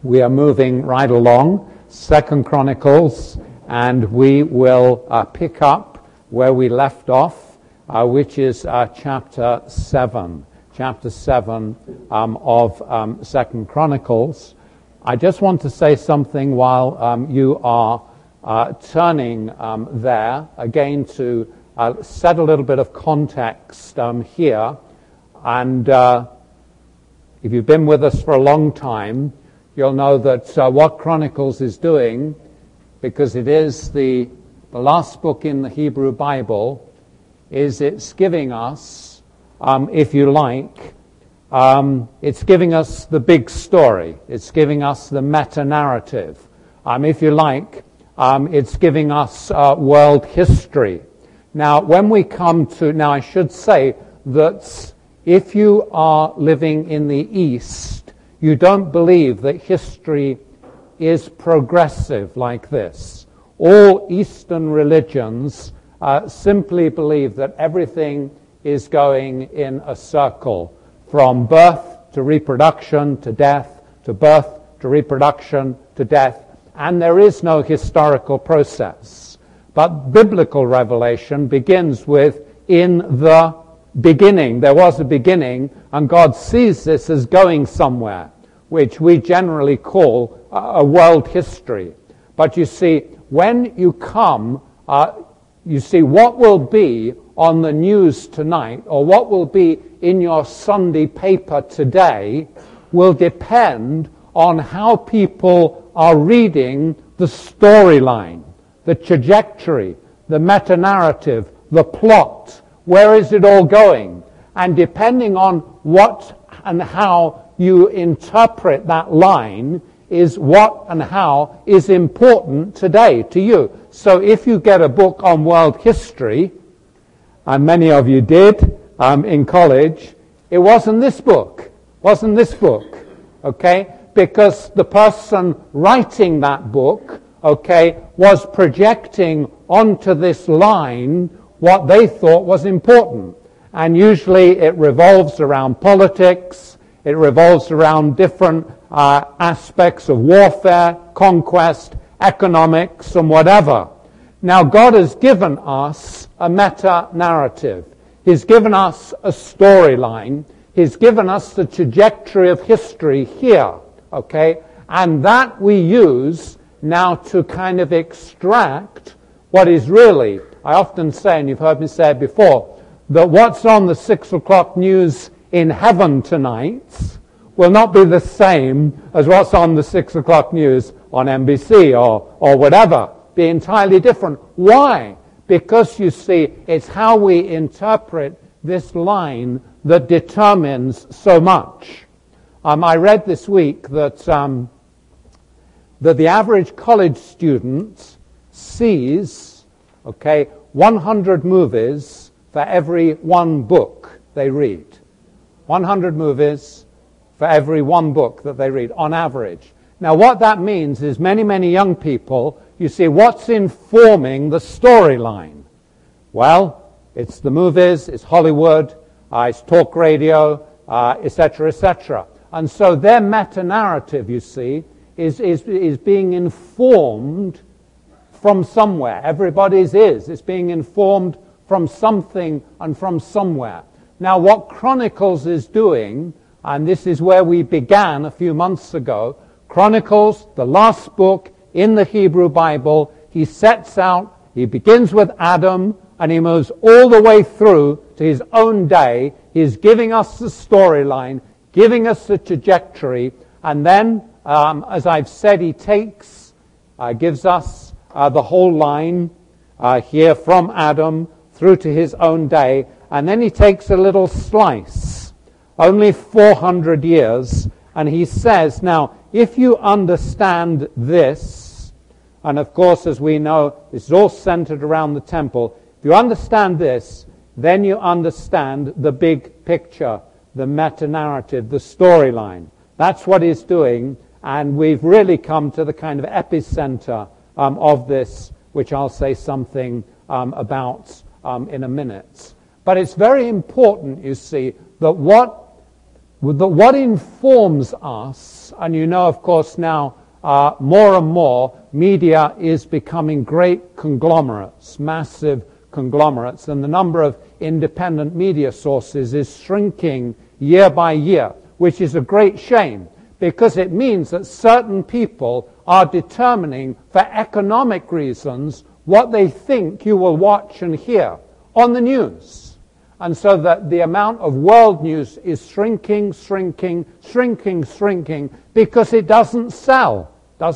We are moving right along, 2 Chronicles, and we will pick up where we left off, which is chapter 7. Chapter 7 of 2 Chronicles. I just want to say something while you are turning there, again to set a little bit of context here. And if you've been with us for a long time, you'll know that what Chronicles is doing, because it is the last book in the Hebrew Bible, is it's giving us, if you like, it's giving us the big story. It's giving us the meta-narrative. If you like, it's giving us world history. Now, when we come to, now I should say that if you are living in the East, you don't believe that history is progressive like this. All Eastern religions simply believe that everything is going in a circle, from birth to reproduction to death, to birth to reproduction to death, and there is no historical process. But biblical revelation begins with, in the beginning. There was a beginning, and God sees this as going somewhere, which we generally call a world history. But you see, when you come, you see what will be on the news tonight, or what will be in your Sunday paper today, will depend on how people are reading the storyline, the trajectory, the meta-narrative, the plot. Where is it all going? And depending on what and how you interpret that line is what and how is important today to you. So if you get a book on world history, and many of you did in college, it wasn't this book. Okay? Because the person writing that book, okay, was projecting onto this line what they thought was important. And usually it revolves around politics, it revolves around different aspects of warfare, conquest, economics, and whatever. Now God has given us a meta-narrative. He's given us a storyline. He's given us the trajectory of history here, okay? And that we use now to kind of extract what is really, I often say, and you've heard me say it before, that what's on the 6 o'clock news in heaven tonight will not be the same as what's on the 6 o'clock news on NBC or whatever. Be entirely different. Why? Because, you see, it's how we interpret this line that determines so much. I read this week that the average college student sees, 100 movies for every one book they read. 100 movies for every one book that they read, on average. Now, what that means is many young people, you see, what's informing the storyline? Well, it's the movies, it's Hollywood, it's talk radio, etc., etc. And so their meta-narrative, you see, is being informed from somewhere. Everybody's is. It's being informed from something and from somewhere. Now, what Chronicles is doing, and this is where we began a few months ago, Chronicles, the last book in the Hebrew Bible, he sets out, he begins with Adam, and he moves all the way through to his own day. He's giving us the storyline, giving us the trajectory, and then, as I've said, he gives us the whole line here from Adam through to his own day, and then he takes a little slice, only 400 years, and he says, now, if you understand this, and of course, as we know, this is all centered around the temple, if you understand this, then you understand the big picture, the meta-narrative, the storyline. That's what he's doing, and we've really come to the kind of epicenter of this, which I'll say something about in a minute. But it's very important, you see, that what What informs us, and you know, of course, now more and more media is becoming great conglomerates, massive conglomerates, and the number of independent media sources is shrinking year by year, which is a great shame, because it means that certain people are determining, for economic reasons, what they think you will watch and hear on the news. And so that the amount of world news is shrinking, because it doesn't sell.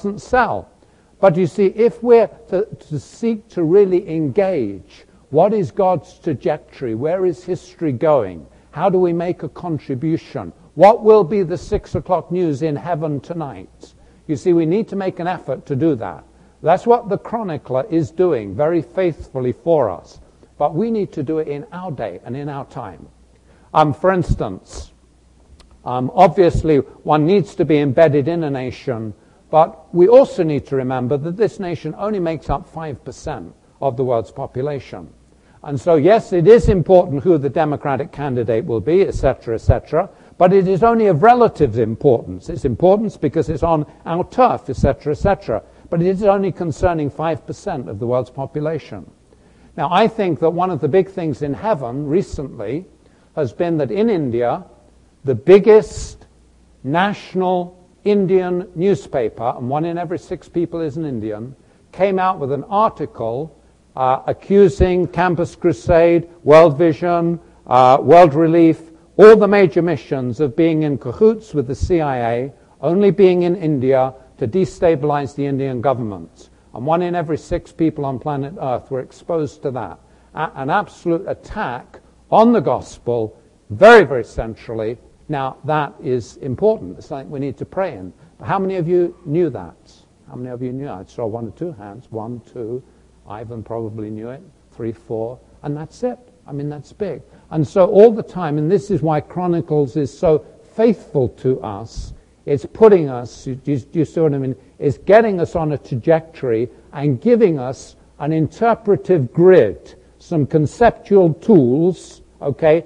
But you see, if we're to seek to really engage, what is God's trajectory? Where is history going? How do we make a contribution? What will be the 6 o'clock news in heaven tonight? You see, we need to make an effort to do that. That's what the chronicler is doing very faithfully for us. But we need to do it in our day and in our time. For instance, obviously one needs to be embedded in a nation, but we also need to remember that this nation only makes up 5% of the world's population. And so, yes, it is important who the Democratic candidate will be, etc., but it is only of relative importance. It's importance because it's on our turf, etc., but it is only concerning 5% of the world's population. Now, I think that one of the big things in heaven recently has been that in India, the biggest national Indian newspaper, and 1 in every 6 people is an Indian, came out with an article accusing Campus Crusade, World Vision, World Relief, all the major missions of being in cahoots with the CIA, only being in India to destabilize the Indian government. And 1 in every 6 people on planet Earth were exposed to that. An absolute attack on the gospel, very, very centrally. Now, that is important. It's something we need to pray in. How many of you knew that? How many of you knew? I saw 1 or 2 hands. 1, 2. Ivan probably knew it. 3, 4. And that's it. I mean, that's big. And so all the time, and this is why Chronicles is so faithful to us, it's putting us, do you see what I mean? It's getting us on a trajectory and giving us an interpretive grid, some conceptual tools, okay,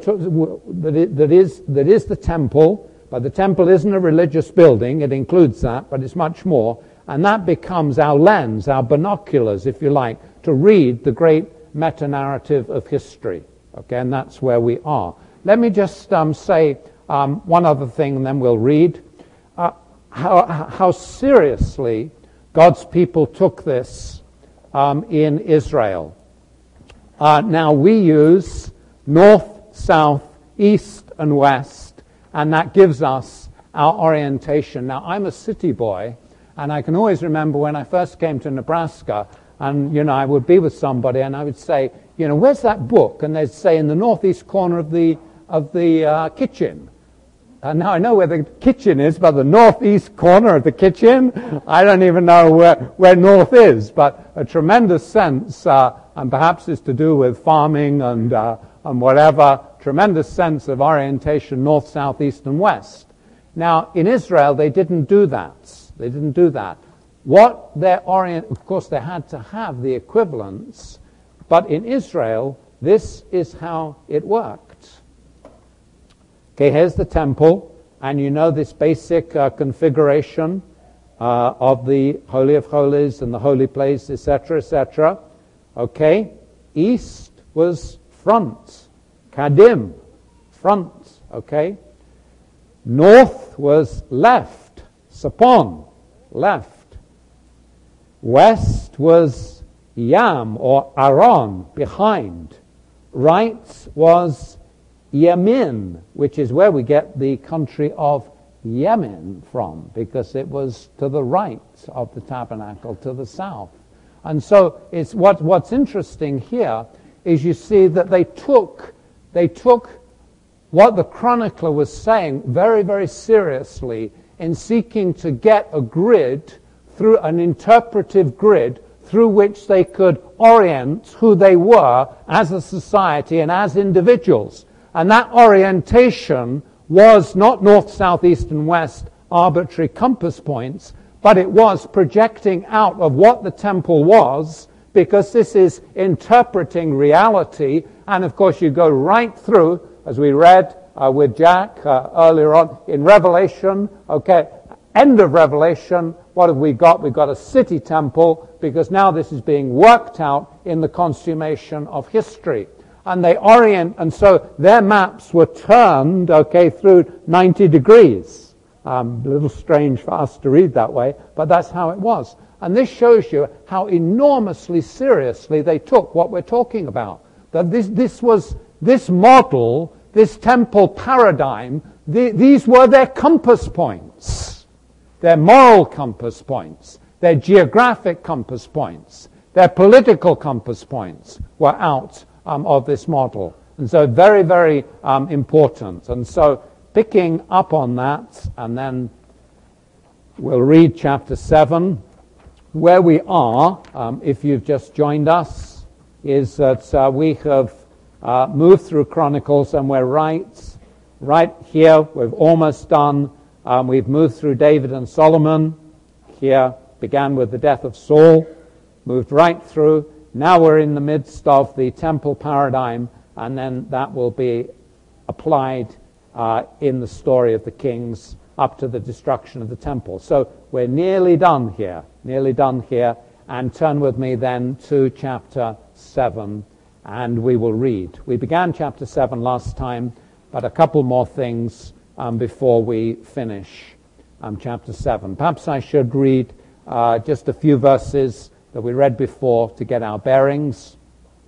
that is the temple, but the temple isn't a religious building. It includes that, but it's much more. And that becomes our lens, our binoculars, if you like, to read the great meta-narrative of history. Okay, and that's where we are. Let me just say one other thing, and then we'll read. How seriously God's people took this in Israel. Now we use north, south, east, and west, and that gives us our orientation. Now I'm a city boy, and I can always remember when I first came to Nebraska, and I would be with somebody, and I would say, where's that book? And they'd say in the northeast corner of the kitchen. And now I know where the kitchen is, but the northeast corner of the kitchen, I don't even know where north is. But a tremendous sense, and perhaps it's to do with farming and whatever, tremendous sense of orientation, north, south, east, and west. Now, in Israel, they didn't do that. They didn't do that. Of course, they had to have the equivalents, but in Israel, this is how it worked. Okay, here's the temple, and this basic configuration of the Holy of Holies and the holy place, etc., etc. Okay, east was front, kadim, front, okay. North was left, sapon, left. West was yam, or aron, behind. Right was Yemen, which is where we get the country of Yemen from, because it was to the right of the tabernacle, to the south. And so it's what's interesting here is you see that they took what the chronicler was saying very, very seriously in seeking to get a grid, through an interpretive grid, through which they could orient who they were as a society and as individuals. And that orientation was not north, south, east, and west arbitrary compass points, but it was projecting out of what the temple was, because this is interpreting reality. And of course you go right through as we read with Jack earlier on in Revelation, okay, end of Revelation, what have we got? We've got a city temple, because now this is being worked out in the consummation of history. And they orient, and so their maps were turned, okay, through 90 degrees. A little strange for us to read that way, but that's how it was. And this shows you how enormously seriously they took what we're talking about. That this model, this temple paradigm, these were their compass points. Their moral compass points, their geographic compass points, their political compass points were out of this model. And so very, very important. And so picking up on that, and then we'll read chapter 7. Where we are, if you've just joined us, is that we have moved through Chronicles, and we're right here. We've almost done. We've moved through David and Solomon. Here began with the death of Saul, moved right through. Now we're in the midst of the temple paradigm, and then that will be applied in the story of the kings up to the destruction of the temple. So we're nearly done here, and turn with me then to chapter 7, and we will read. We began chapter 7 last time, but a couple more things before we finish chapter 7. Perhaps I should read just a few verses that we read before to get our bearings.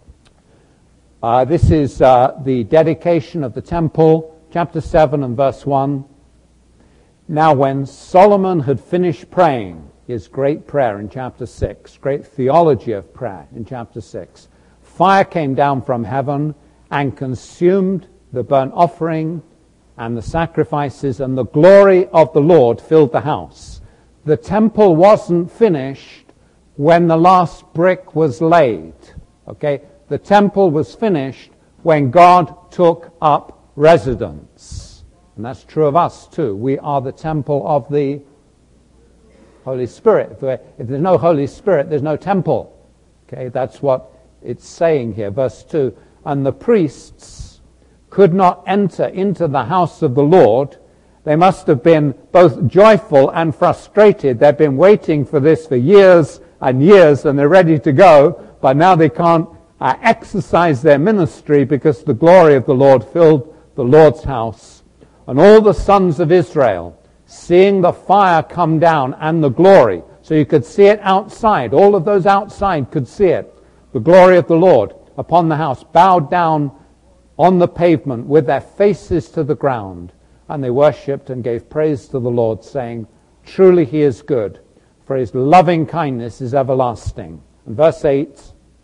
This is the dedication of the temple, chapter 7 and verse 1. Now when Solomon had finished praying his great prayer in chapter 6, great theology of prayer in chapter 6, fire came down from heaven and consumed the burnt offering and the sacrifices, and the glory of the Lord filled the house. The temple wasn't finished when the last brick was laid. Okay? The temple was finished when God took up residence. And that's true of us too. We are the temple of the Holy Spirit. If there's no Holy Spirit, there's no temple. Okay? That's what it's saying here. Verse 2, and the priests could not enter into the house of the Lord. They must have been both joyful and frustrated. They've been waiting for this for years and years, and they're ready to go, but now they can't exercise their ministry because the glory of the Lord filled the Lord's house. And all the sons of Israel, seeing the fire come down and the glory, so you could see it outside, all of those outside could see it, the glory of the Lord upon the house, bowed down on the pavement with their faces to the ground, and they worshipped and gave praise to the Lord, saying, truly he is good, for his loving kindness is everlasting. And verse 8,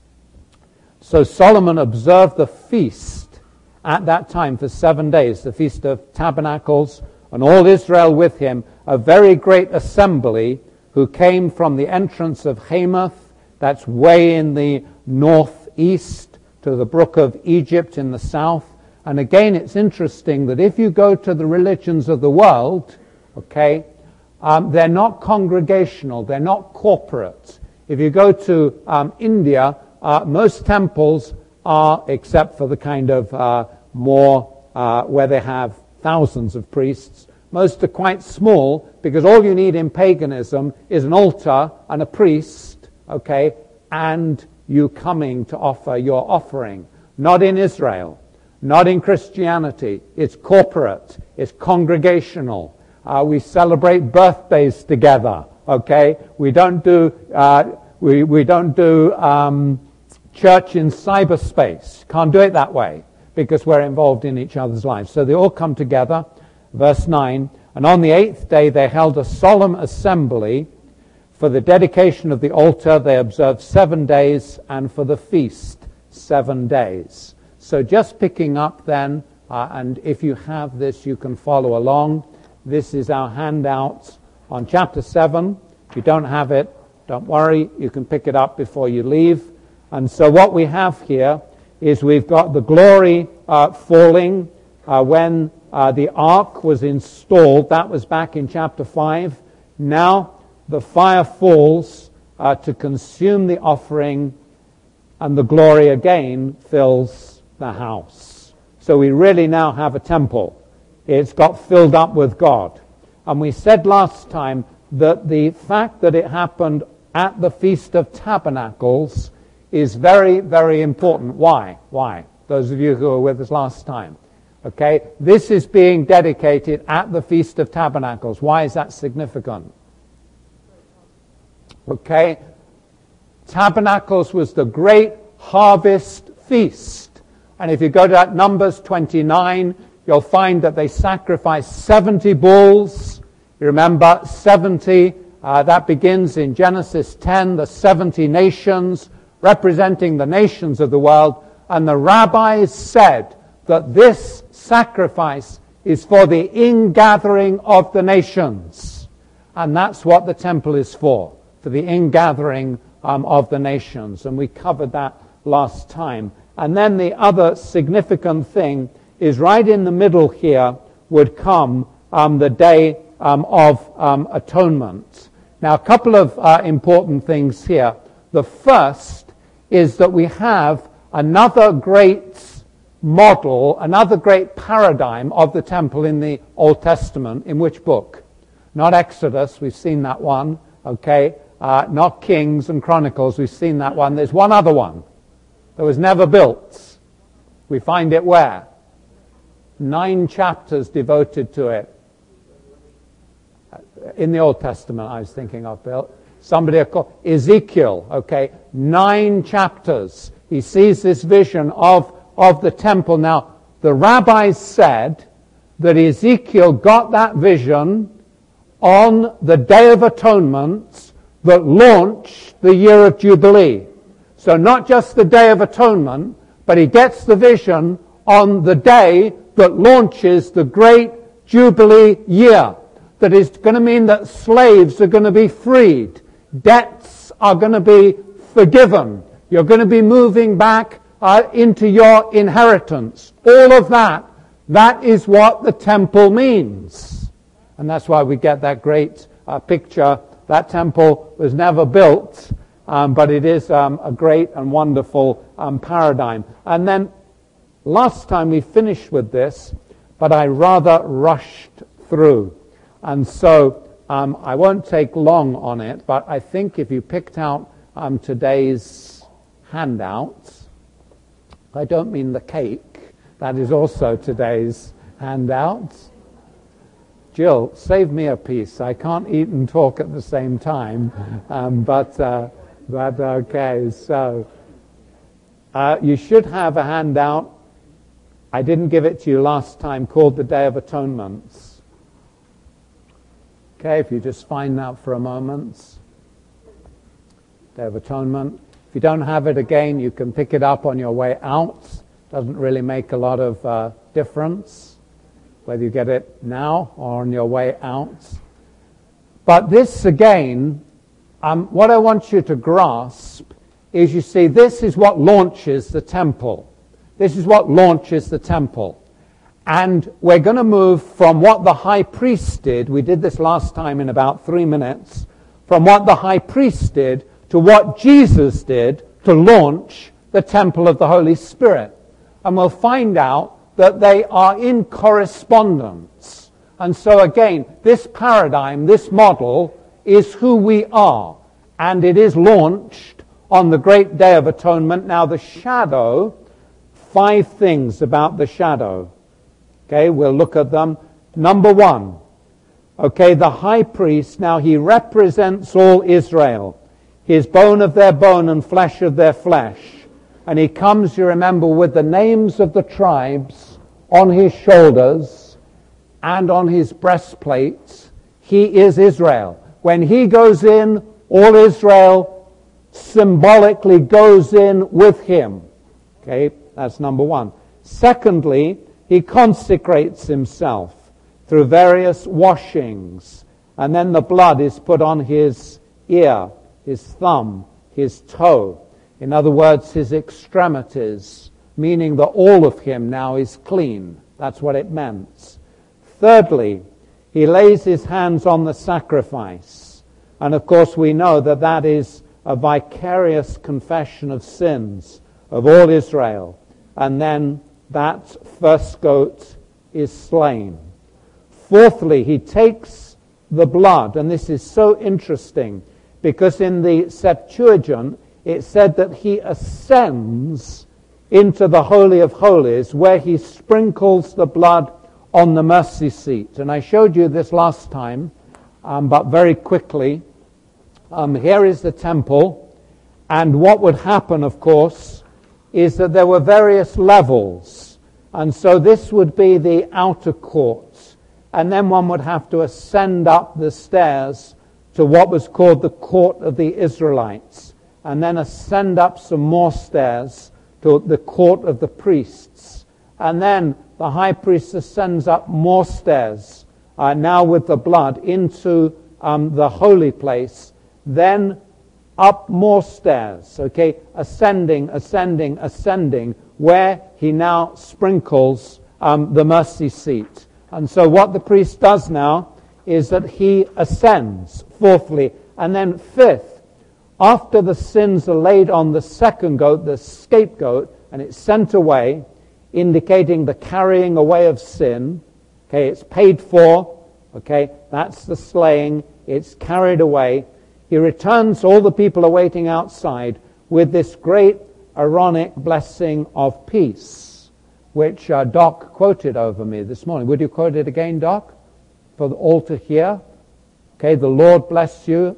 so Solomon observed the feast at that time for 7 days, the Feast of Tabernacles, and all Israel with him, a very great assembly, who came from the entrance of Hamath, that's way in the northeast, to the brook of Egypt in the south. And again, it's interesting that if you go to the religions of the world, okay, they're not congregational, they're not corporate. If you go to India, most temples are, except for the kind of more where they have thousands of priests, most are quite small, because all you need in paganism is an altar and a priest, okay, and you coming to offer your offering. Not in Israel, not in Christianity. It's corporate, it's congregational. We celebrate birthdays together, okay? We don't do church in cyberspace. Can't do it that way, because we're involved in each other's lives. So they all come together. Verse 9, and on the 8th day they held a solemn assembly. For the dedication of the altar, they observed 7 days, and for the feast, 7 days. So just picking up then, and if you have this, you can follow along. This is our handout on chapter 7. If you don't have it, don't worry, you can pick it up before you leave. And so what we have here is we've got the glory falling when the ark was installed. That was back in chapter 5. Now, the fire falls to consume the offering, and the glory again fills the house. So we really now have a temple. It's got filled up with God. And we said last time that the fact that it happened at the Feast of Tabernacles is very, very important. Why? Why? Those of you who were with us last time. Okay, this is being dedicated at the Feast of Tabernacles. Why is that significant? Okay, Tabernacles was the great harvest feast. And if you go to that Numbers 29, you'll find that they sacrificed 70 bulls. You remember 70, that begins in Genesis 10, the 70 nations, representing the nations of the world. And the rabbis said that this sacrifice is for the ingathering of the nations. And that's what the temple is for the ingathering of the nations. And we covered that last time. And then the other significant thing is right in the middle here would come the Day of Atonement. Now, a couple of important things here. The first is that we have another great model, another great paradigm of the temple in the Old Testament. In which book? Not Exodus, we've seen that one, okay? Not Kings and Chronicles, we've seen that one. There's one other one that was never built. We find it where? 9 chapters devoted to it. In the Old Testament, I was thinking of, Bill. Somebody called Ezekiel, okay? 9 chapters. He sees this vision of the temple. Now, the rabbis said that Ezekiel got that vision on the Day of Atonement that launched the year of Jubilee. So not just the Day of Atonement, but he gets the vision on the day that launches the great Jubilee year. That is going to mean that slaves are going to be freed. Debts are going to be forgiven. You're going to be moving back into your inheritance. All of that, that is what the temple means. And that's why we get that great picture. That temple was never built, but it is a great and wonderful paradigm. And then last time we finished with this, but I rather rushed through. And so I won't take long on it, but I think if you picked out today's handout, I don't mean the cake, that is also today's handout. Jill, save me a piece. I can't eat and talk at the same time, but okay. So you should have a handout. I didn't give it to you last time, called the Day of Atonement. Okay, if you just find that for a moment. Day of Atonement. If you don't have it again, you can pick it up on your way out. Doesn't really make a lot of difference whether you get it now or on your way out. But this again, what I want you to grasp is, you see, this is what launches the temple. This is what launches the temple. And we're going to move from what the high priest did, we did this last time in about 3 minutes, from what the high priest did to what Jesus did to launch the temple of the Holy Spirit. And we'll find out that they are in correspondence. And so again, this paradigm, this model, is who we are. And it is launched on the great Day of Atonement. Now the shadow, 5 things about the shadow. Okay, we'll look at them. Number 1, okay, the high priest, now he represents all Israel. He is bone of their bone and flesh of their flesh. And he comes, you remember, with the names of the tribes on his shoulders and on his breastplate. He is Israel. When he goes in, all Israel symbolically goes in with him. Okay, that's number 1. Secondly, he consecrates himself through various washings. And then the blood is put on his ear, his thumb, his toe. In other words, his extremities, meaning that all of him now is clean. That's what it meant. Thirdly, he lays his hands on the sacrifice. And of course we know that that is a vicarious confession of sins of all Israel. And then that first goat is slain. Fourthly, he takes the blood, and this is so interesting because in the Septuagint it said that he ascends into the Holy of Holies where he sprinkles the blood on the mercy seat. And I showed you this last time, but very quickly. Here is the temple, and what would happen, of course, is that there were various levels. And so this would be the outer court. And then one would have to ascend up the stairs to what was called the court of the Israelites. And then ascend up some more stairs to the court of the priests. And then the high priest ascends up more stairs, now with the blood, into the holy place. Then up more stairs, okay, ascending, where he now sprinkles the mercy seat. And so what the priest does now is that he ascends, fourthly. And then fifth, after the sins are laid on the second goat, the scapegoat, and it's sent away, indicating the carrying away of sin, okay, it's paid for, okay, that's the slaying, it's carried away. He returns, all the people are waiting outside, with this great Aaronic blessing of peace, which Doc quoted over me this morning. Would you quote it again, Doc, for all to hear? Okay, the Lord bless you.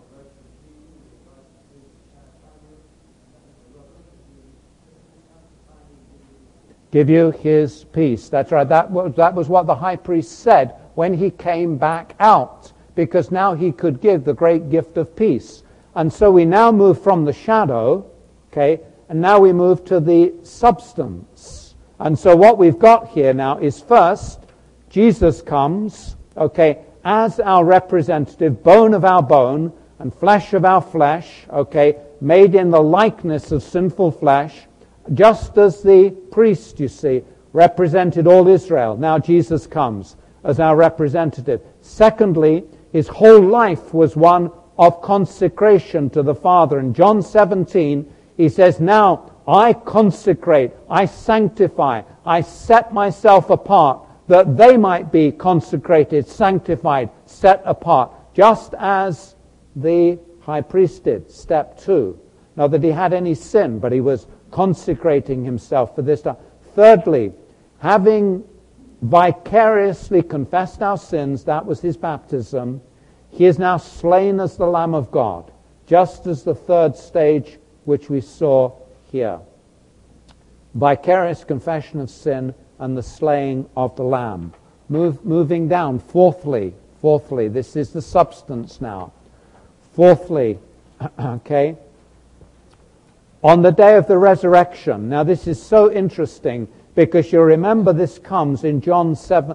Give you his peace. That's right. That was what the high priest said when he came back out, because now he could give the great gift of peace. And so we now move from the shadow, okay, and now we move to the substance. And so what we've got here now is first, Jesus comes, okay, as our representative, bone of our bone and flesh of our flesh, okay, made in the likeness of sinful flesh, just as the priest, you see, represented all Israel. Now Jesus comes as our representative. Secondly, his whole life was one of consecration to the Father. In John 17, he says, now I consecrate, I sanctify, I set myself apart, that they might be consecrated, sanctified, set apart, just as the high priest did, step 2. Not that he had any sin, but he was consecrating himself for this time. Thirdly, having vicariously confessed our sins, that was his baptism, he is now slain as the Lamb of God, just as the third stage which we saw here. Vicarious confession of sin and the slaying of the Lamb. Moving down, fourthly, this is the substance now. Fourthly, okay, on the day of the resurrection. Now this is so interesting because you remember this comes in John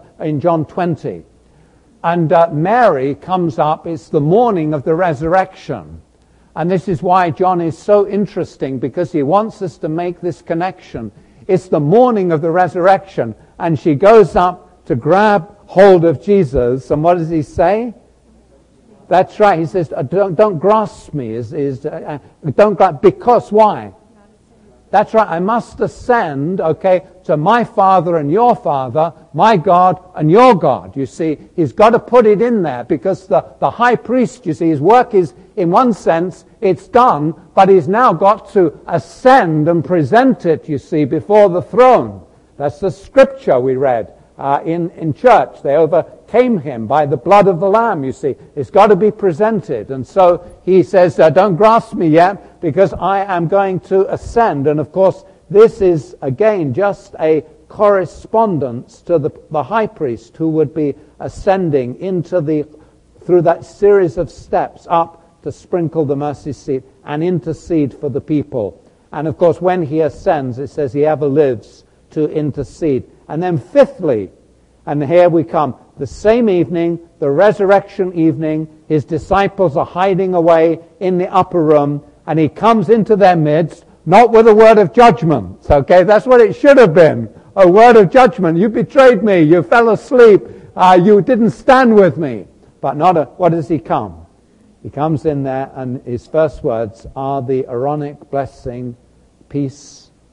20. And Mary comes up, it's the morning of the resurrection. And this is why John is so interesting, because he wants us to make this connection. It's the morning of the resurrection, and she goes up to grab hold of Jesus, and what does he say? That's right, he says, don't grasp me, don't grasp, because why? That's right, I must ascend, okay, to my Father and your Father, my God and your God. You see, he's got to put it in there, because the high priest, you see, his work is, in one sense, it's done, but he's now got to ascend and present it, you see, before the throne. That's the scripture we read in church. They overcame him by the blood of the Lamb, you see. It's got to be presented. And so he says, don't grasp me yet, because I am going to ascend. And of course, this is, again, just a correspondence to the high priest who would be ascending through that series of steps up to sprinkle the mercy seat and intercede for the people. And of course, when he ascends, it says he ever lives to intercede. And then fifthly, and here we come, the same evening, the resurrection evening, his disciples are hiding away in the upper room, and he comes into their midst, not with a word of judgment, okay? That's what it should have been, a word of judgment. You betrayed me, you fell asleep, you didn't stand with me. But what does he come? He comes in there, and his first words are the Aaronic blessing, peace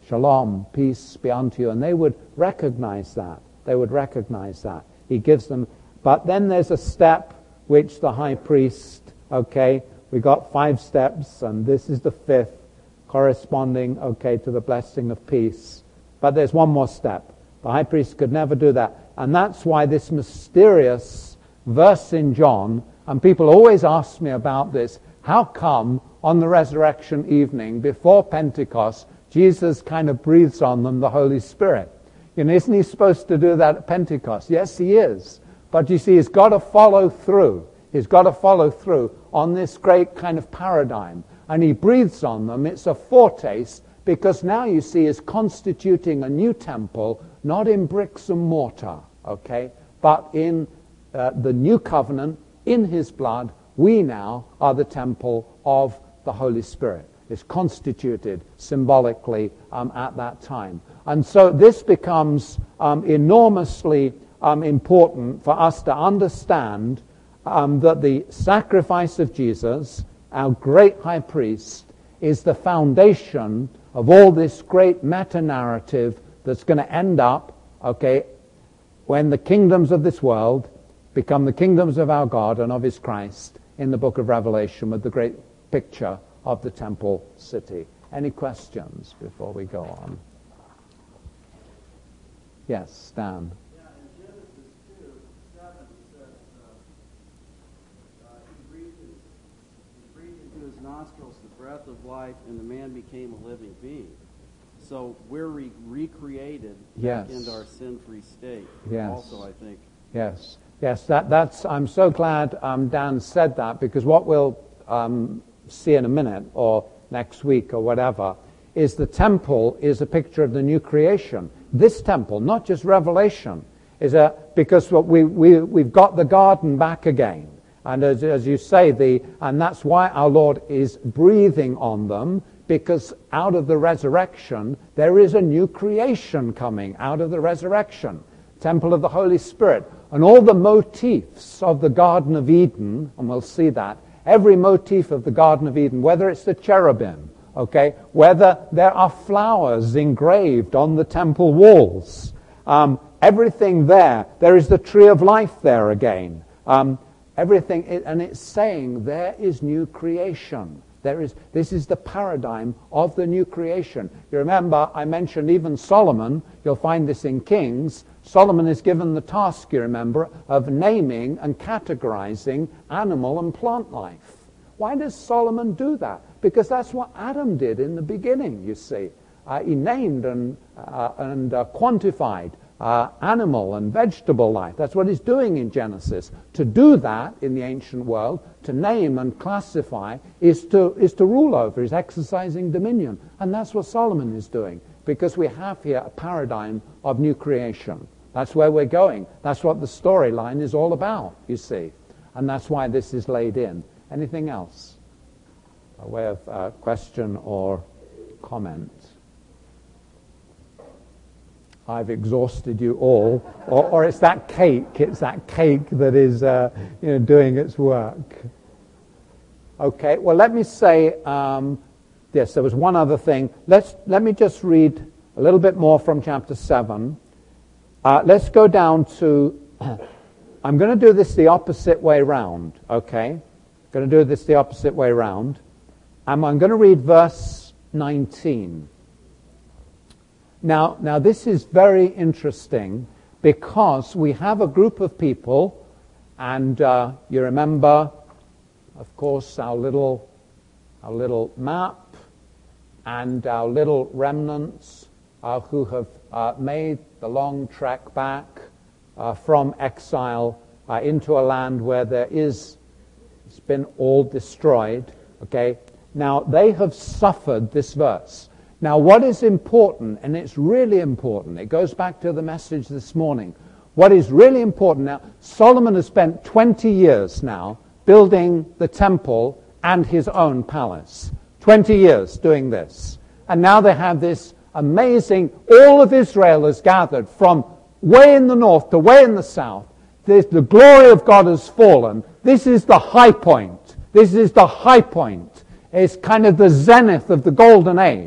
Shalom, peace be unto you. And they would recognize that. They would recognize that. He gives them. But then there's a step which the high priest, we got 5 steps, and this is the 5th, corresponding, to the blessing of peace. But there's one more step. The high priest could never do that. And that's why this mysterious verse in John, and people always ask me about this, how come on the resurrection evening before Pentecost, Jesus kind of breathes on them the Holy Spirit? Isn't he supposed to do that at Pentecost? Yes, he is. But you see, he's got to follow through. He's got to follow through on this great kind of paradigm. And he breathes on them. It's a foretaste, because now you see he's constituting a new temple, not in bricks and mortar, but in the new covenant, in his blood. We now are the temple of the Holy Spirit. It's constituted symbolically at that time. And so this becomes enormously important for us to understand that the sacrifice of Jesus, our great high priest, is the foundation of all this great meta-narrative that's going to end up, when the kingdoms of this world become the kingdoms of our God and of his Christ in the book of Revelation, with the great picture of the temple city. Any questions before we go on? Yes, Stan. Yeah, in Genesis 2:7 it says, he breathed into his nostrils the breath of life, and the man became a living being. So we're recreated back into our sin-free state. Yes. Also, I think. Yes. Yes, that's. I'm so glad Dan said that, because what we'll see in a minute or next week or whatever is the temple is a picture of the new creation. This temple, not just Revelation, because we've got the garden back again, and as you say, and that's why our Lord is breathing on them, because out of the resurrection there is a new creation coming out of the resurrection. Temple of the Holy Spirit. And all the motifs of the Garden of Eden, and we'll see that, every motif of the Garden of Eden, whether it's the cherubim, whether there are flowers engraved on the temple walls, everything there is the tree of life there again. Everything, and it's saying there is new creation. This is the paradigm of the new creation. You remember, I mentioned even Solomon. You'll find this in Kings. Solomon is given the task, you remember, of naming and categorizing animal and plant life. Why does Solomon do that? Because that's what Adam did in the beginning, you see. He named and quantified animal and vegetable life. That's what he's doing in Genesis. To do that in the ancient world, to name and classify, is to rule over, is exercising dominion. And that's what Solomon is doing, because we have here a paradigm of new creation. That's where we're going. That's what the storyline is all about, you see. And that's why this is laid in. Anything else? A way of question or comment? I've exhausted you all, or it's that cake. It's that cake that is, doing its work. Okay. Well, let me say, yes. There was one other thing. Let me just read a little bit more from chapter 7. Let's go down to. I'm going to do this the opposite way round. Okay. Going to do this the opposite way round. And I'm going to read verse 19. Now this is very interesting, because we have a group of people, and you remember, of course, our little map and our little remnants who have made the long trek back from exile into a land where it's been all destroyed. Okay, now they have suffered this verse. Now, what is important, and it's really important, it goes back to the message this morning. What is really important now, Solomon has spent 20 years now building the temple and his own palace. 20 years doing this. And now they have this amazing, all of Israel is gathered from way in the north to way in the south. The glory of God has fallen. This is the high point. This is the high point. It's kind of the zenith of the golden age.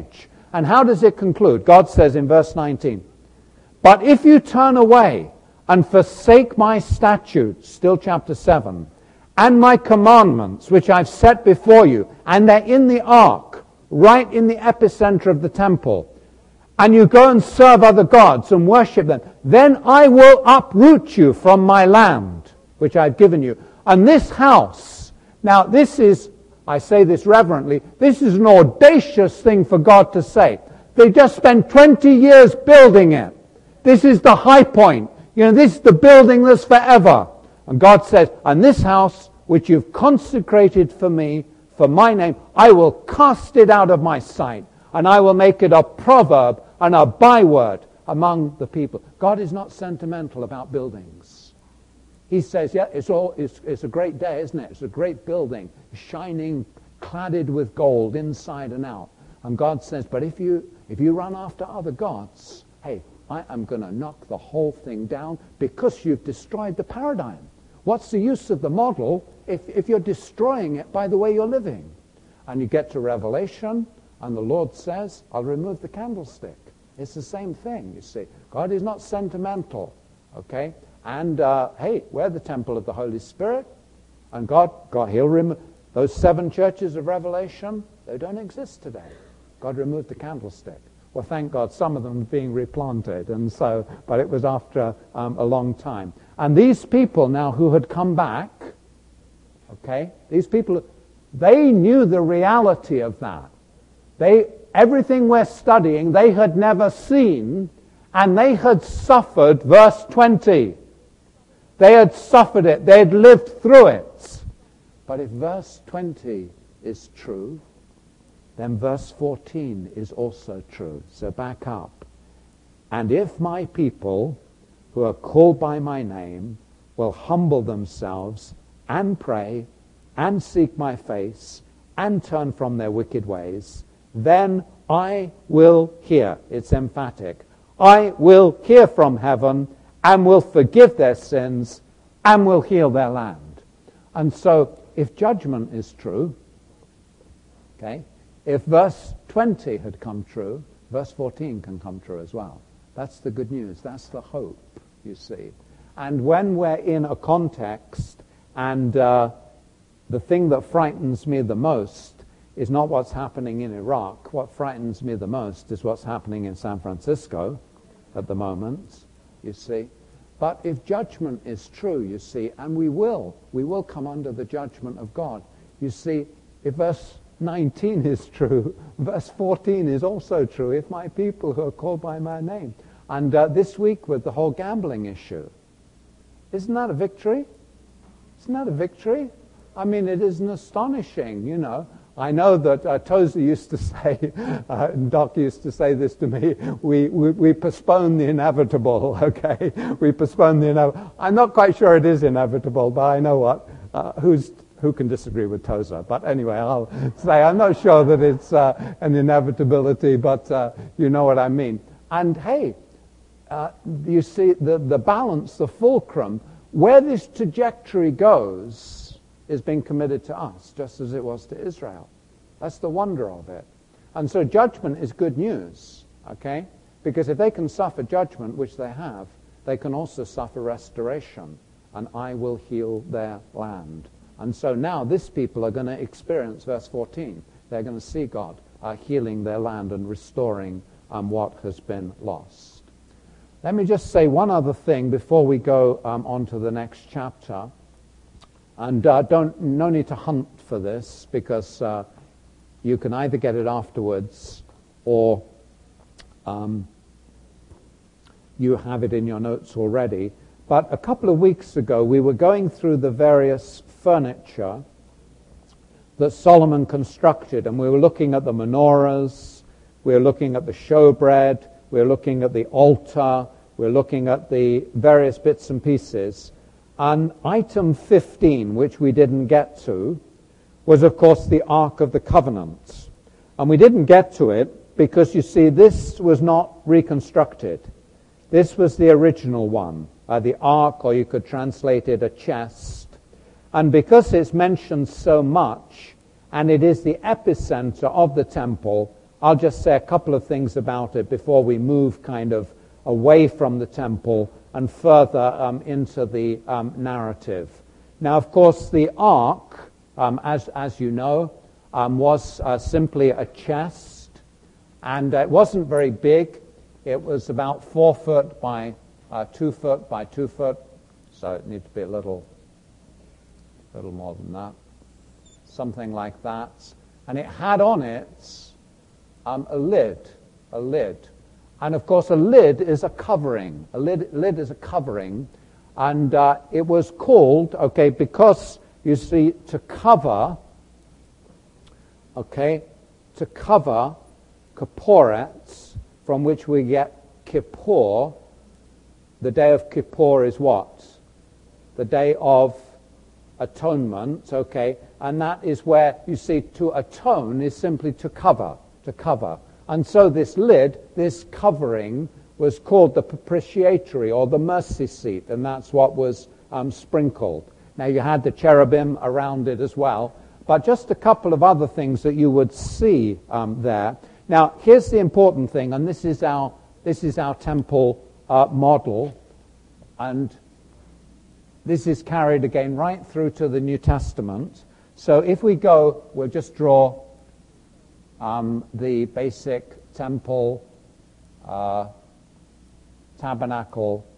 And how does it conclude? God says in verse 19, but if you turn away and forsake my statutes, still chapter 7, and my commandments, which I've set before you, and they're in the ark, right in the epicenter of the temple, and you go and serve other gods and worship them, then I will uproot you from my land, which I've given you. And this house, now this is, I say this reverently, this is an audacious thing for God to say. They just spent 20 years building it. This is the high point. This is the building that's forever. And God says, and this house, which you've consecrated for me, for my name, I will cast it out of my sight, and I will make it a proverb and a byword among the people. God is not sentimental about buildings. He says, yeah, it's a great day, isn't it? It's a great building, shining, cladded with gold inside and out. And God says, but if you run after other gods, hey, I am going to knock the whole thing down because you've destroyed the paradigm. What's the use of the model if you're destroying it by the way you're living? And you get to Revelation, and the Lord says, I'll remove the candlestick. It's the same thing, you see. God is not sentimental, okay? And, hey, we're the temple of the Holy Spirit, and God, He'll remove those 7 churches of Revelation. They don't exist today. God removed the candlestick. Well, thank God, some of them being replanted, and so, but it was after a long time. And these people now who had come back, okay, these people, they knew the reality of that. Everything we're studying, they had never seen, and they had suffered, verse 20. They had suffered it. They had lived through it. But if verse 20 is true, then verse 14 is also true. So back up. And if my people, who are called by my name, will humble themselves and pray and seek my face and turn from their wicked ways, then I will hear. It's emphatic. I will hear from heaven and will forgive their sins and will heal their land. And so, if judgment is true, okay, if verse 20 had come true, verse 14 can come true as well. That's the good news. That's the hope, you see. And when we're in a context, and the thing that frightens me the most is not what's happening in Iraq. What frightens me the most is what's happening in San Francisco at the moment, you see. But if judgment is true, you see, and we will come under the judgment of God. You see, if verse 19 is true, verse 14 is also true. If my people who are called by my name. And this week with the whole gambling issue. Isn't that a victory? Isn't that a victory? I mean, it is an astonishing, you know. I know that Tozer used to say, and Doc used to say this to me, we postpone the inevitable, okay? We postpone the inevitable. I'm not quite sure it is inevitable, but I know what. Who can disagree with Tozer? But anyway, I'll say I'm not sure that it's an inevitability, but you know what I mean. And hey, you see the balance, the fulcrum, where this trajectory goes is being committed to us, just as it was to Israel. That's the wonder of it. And so judgment is good news, okay? Because if they can suffer judgment, which they have, they can also suffer restoration, and I will heal their land. And so now this people are going to experience verse 14. They're going to see God healing their land and restoring what has been lost. Let me just say one other thing before we go on to the next chapter. And no need to hunt for this, because you can either get it afterwards or you have it in your notes already. But a couple of weeks ago, we were going through the various furniture that Solomon constructed, and we were looking at the menorahs, we were looking at the showbread, we were looking at the altar, we were looking at the various bits and pieces. And item 15, which we didn't get to, was, of course, the Ark of the Covenant. And we didn't get to it because, you see, this was not reconstructed. This was the original one, the Ark, or you could translate it a chest. And because it's mentioned so much, and it is the epicenter of the temple, I'll just say a couple of things about it before we move kind of away from the temple and further into the narrative. Now, of course, the ark, as you know, was simply a chest, and it wasn't very big. It was about 4 foot by 2 foot by 2 foot, so it needs to be a little more than that, something like that. And it had on it a lid. And of course, a lid is a covering. A lid is a covering, and it was called, because you see, to cover Kipporets, from which we get Kippur. The day of Kippur is what? The day of atonement, and that is where, you see, to atone is simply to cover. And so this lid, this covering, was called the propitiatory or the mercy seat, and that's what was sprinkled. Now you had the cherubim around it as well, but just a couple of other things that you would see there. Now here's the important thing, and this is our temple model, and this is carried again right through to the New Testament. So if we go, we'll just draw the basic temple, tabernacle.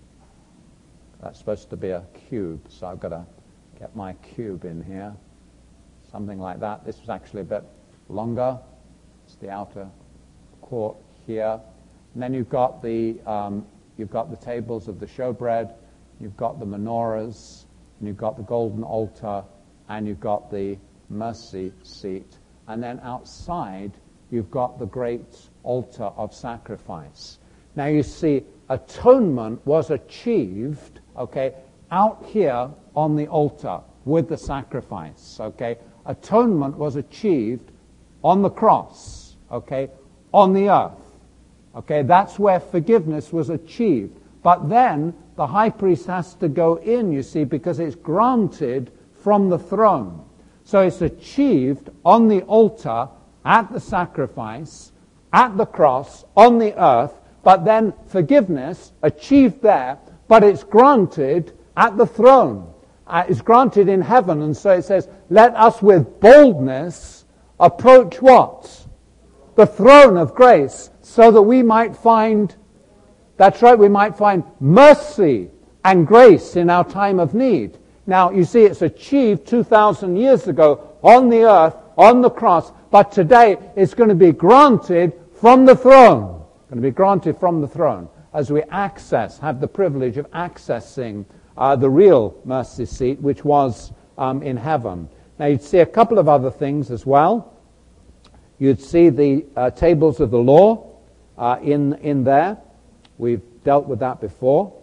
That's supposed to be a cube, so I've got to get my cube in here. Something like that. This was actually a bit longer. It's the outer court here. And then you've got the tables of the showbread, you've got the menorahs, and you've got the golden altar, and you've got the mercy seat. And then outside, you've got the great altar of sacrifice. Now you see, atonement was achieved, out here on the altar with the sacrifice, Atonement was achieved on the cross, on the earth. That's where forgiveness was achieved. But then the high priest has to go in, you see, because it's granted from the throne. So it's achieved on the altar, at the sacrifice, at the cross, on the earth, but then forgiveness achieved there, but it's granted at the throne. It's granted in heaven, and so it says, let us with boldness approach what? The throne of grace, so that we might find, we might find mercy and grace in our time of need. Now, you see, it's achieved 2,000 years ago on the earth, on the cross, but today it's going to be granted from the throne. Going to be granted from the throne as we have the privilege of accessing the real mercy seat, which was in heaven. Now, you'd see a couple of other things as well. You'd see the tables of the law in there. We've dealt with that before.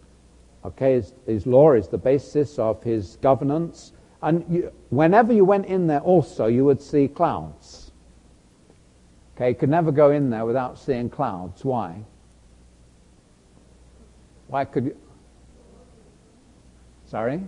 His law is the basis of his governance. And whenever you went in there also, you would see clouds. You could never go in there without seeing clouds. Why? Why could you? Sorry?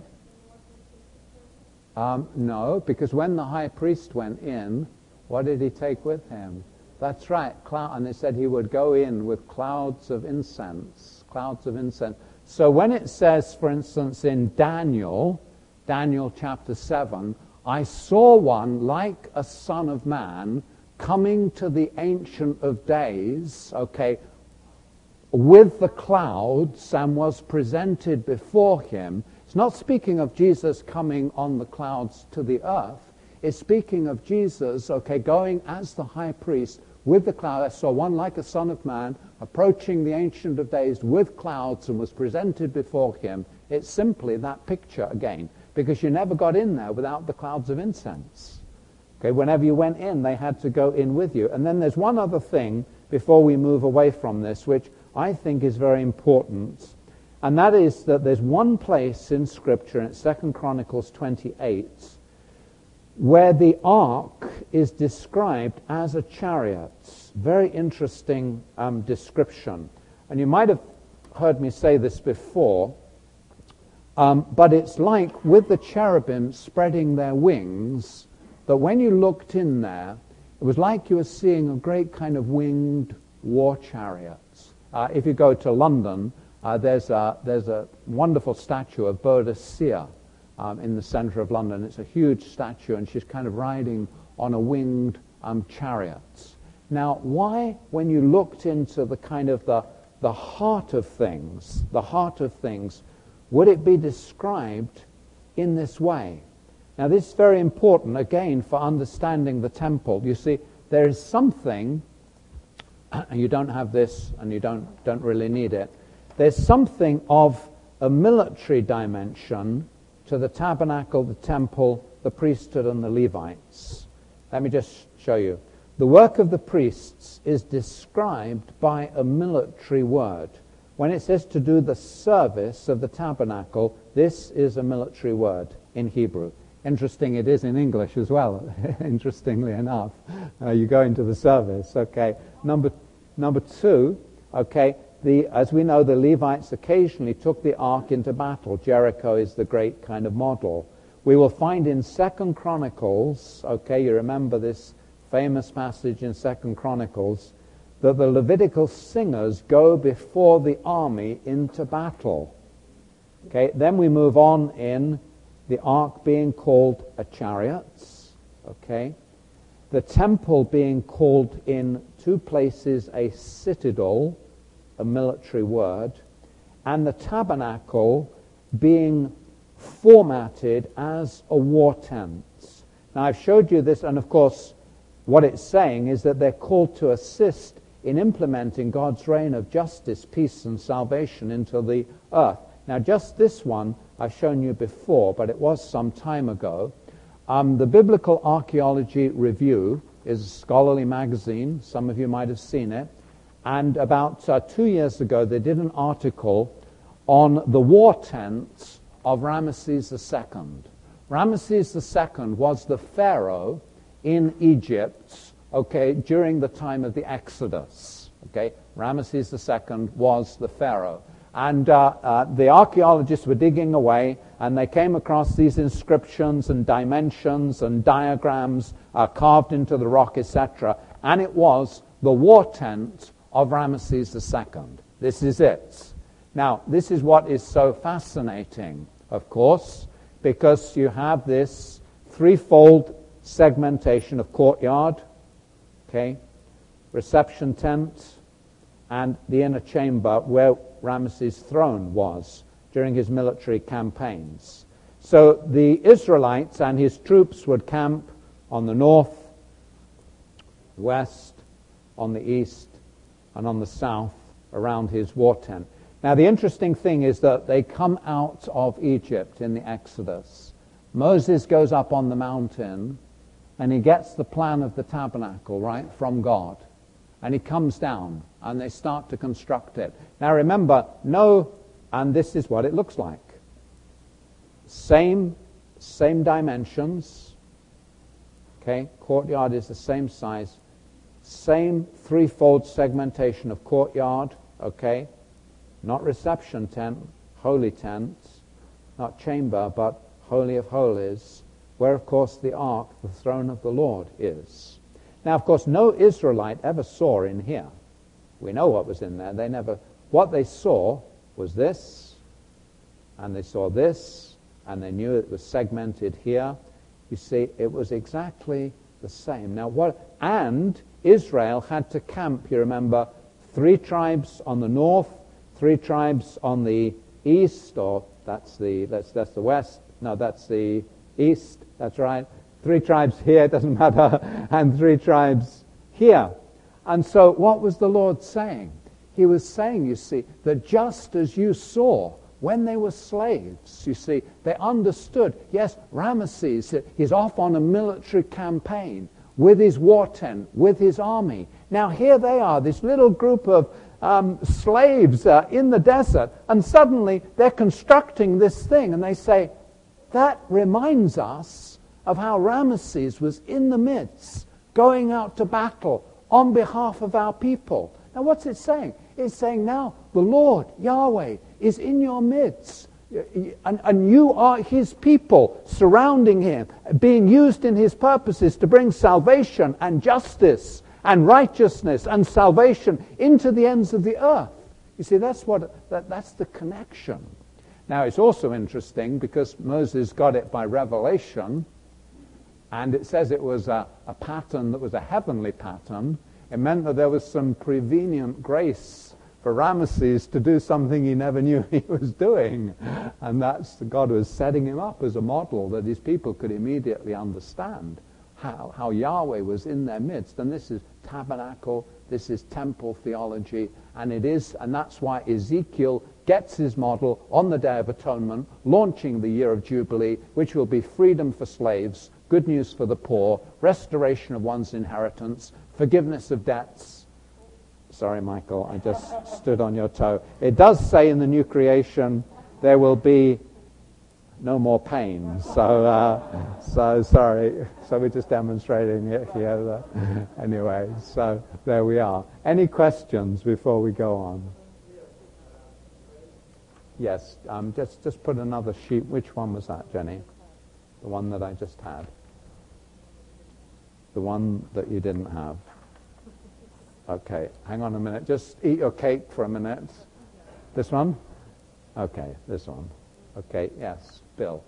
No, because when the high priest went in, what did he take with him? That's right, and they said he would go in with clouds of incense. So when it says, for instance, in Daniel chapter 7, I saw one like a son of man coming to the Ancient of Days, with the clouds, and was presented before him. It's not speaking of Jesus coming on the clouds to the earth. It's speaking of Jesus, going as the high priest with the cloud. I saw one like a son of man approaching the Ancient of Days with clouds and was presented before him. It's simply that picture again, because you never got in there without the clouds of incense. Whenever you went in, they had to go in with you. And then there's one other thing before we move away from this, which I think is very important, and that is that there's one place in Scripture, and it's 2 Chronicles 28, where the ark is described as a chariot. Very interesting description. And you might have heard me say this before, but it's like with the cherubim spreading their wings, that when you looked in there, It was like you were seeing a great kind of winged war chariots. If you go to London, there's a wonderful statue of Boadicea in the center of London. It's a huge statue, and she's kind of riding on a winged chariot. Now, why, when you looked into the kind of the heart of things, would it be described in this way? Now, this is very important, again, for understanding the temple. You see, there is something, and you don't have this, and you don't really need it. There's something of a military dimension to the tabernacle, the temple, the priesthood, and the Levites. Let me just show you. The work of the priests is described by a military word. When it says to do the service of the tabernacle, this is a military word in Hebrew. Interesting, it is in English as well, interestingly enough. You go into the service, okay. Number two, okay, as we know, the Levites occasionally took the ark into battle. Jericho is the great kind of model. We will find in 2 Chronicles, okay, you remember this famous passage in 2 Chronicles, that the Levitical singers go before the army into battle. Okay, then we move on in the ark being called a chariot, okay, the temple being called in two places a citadel, a military word, and the tabernacle being formatted as a war tent. Now, I've showed you this, and of course, what it's saying is that they're called to assist in implementing God's reign of justice, peace, and salvation into the earth. Now, just this one I've shown you before, but it was some time ago. The Biblical Archaeology Review is a scholarly magazine. Some of you might have seen it. And about 2 years ago, they did an article on the war tents of Ramesses II. Ramesses II was the pharaoh in Egypt, okay, during the time of the Exodus. Okay, Ramesses II was the pharaoh. And the archaeologists were digging away, and they came across these inscriptions and dimensions and diagrams carved into the rock, etc. And it was the war tent of Ramesses II. This is it. Now, this is what is so fascinating, of course, because you have this threefold segmentation of courtyard, okay, reception tent, and the inner chamber where Ramesses' throne was during his military campaigns. So the Israelites and his troops would camp on the north, west, on the east, and on the south around his war tent. Now, the interesting thing is that they come out of Egypt in the Exodus. Moses goes up on the mountain, and he gets the plan of the tabernacle, right, from God. And he comes down, and they start to construct it. Now, remember, and this is what it looks like. Same dimensions. Okay, courtyard is the same size. Same threefold segmentation of courtyard, okay? Not reception tent, holy tent, not chamber, but holy of holies, where, of course, the ark, the throne of the Lord, is. Now, of course, no Israelite ever saw in here. We know what was in there. What they saw was this, and they saw this, and they knew it was segmented here. You see, it was exactly the same. Now, and Israel had to camp, you remember, 3 tribes on the north, 3 tribes on the east, or that's the west. No, that's the east. That's right. 3 tribes here, it doesn't matter, and 3 tribes here. And so what was the Lord saying? He was saying, you see, that just as you saw when they were slaves, you see, they understood, yes, Ramesses, he's off on a military campaign with his war tent, with his army. Now here they are, this little group of slaves in the desert, and suddenly they're constructing this thing, and they say, that reminds us of how Ramesses was in the midst, going out to battle on behalf of our people. Now what's it saying? It's saying now the Lord, Yahweh, is in your midst, And you are his people, surrounding him, being used in his purposes to bring salvation and justice and righteousness and salvation into the ends of the earth. You see, that's the connection. Now, it's also interesting because Moses got it by revelation, and it says it was a pattern that was a heavenly pattern. It meant that there was some prevenient grace for Ramesses to do something he never knew he was doing. And that's God was setting him up as a model that his people could immediately understand how Yahweh was in their midst. And this is tabernacle, this is temple theology, and that's why Ezekiel gets his model on the Day of Atonement, launching the year of Jubilee, which will be freedom for slaves, good news for the poor, restoration of one's inheritance, forgiveness of debts. Sorry, Michael, I just stood on your toe. It does say in the new creation there will be no more pain. So sorry. So we're just demonstrating it here. Anyway, so there we are. Any questions before we go on? Yes, just put another sheet. Which one was that, Jenny? The one that I just had. The one that you didn't have. Okay, hang on a minute. Just eat your cake for a minute. This one? Okay, this one. Okay, yes, Bill.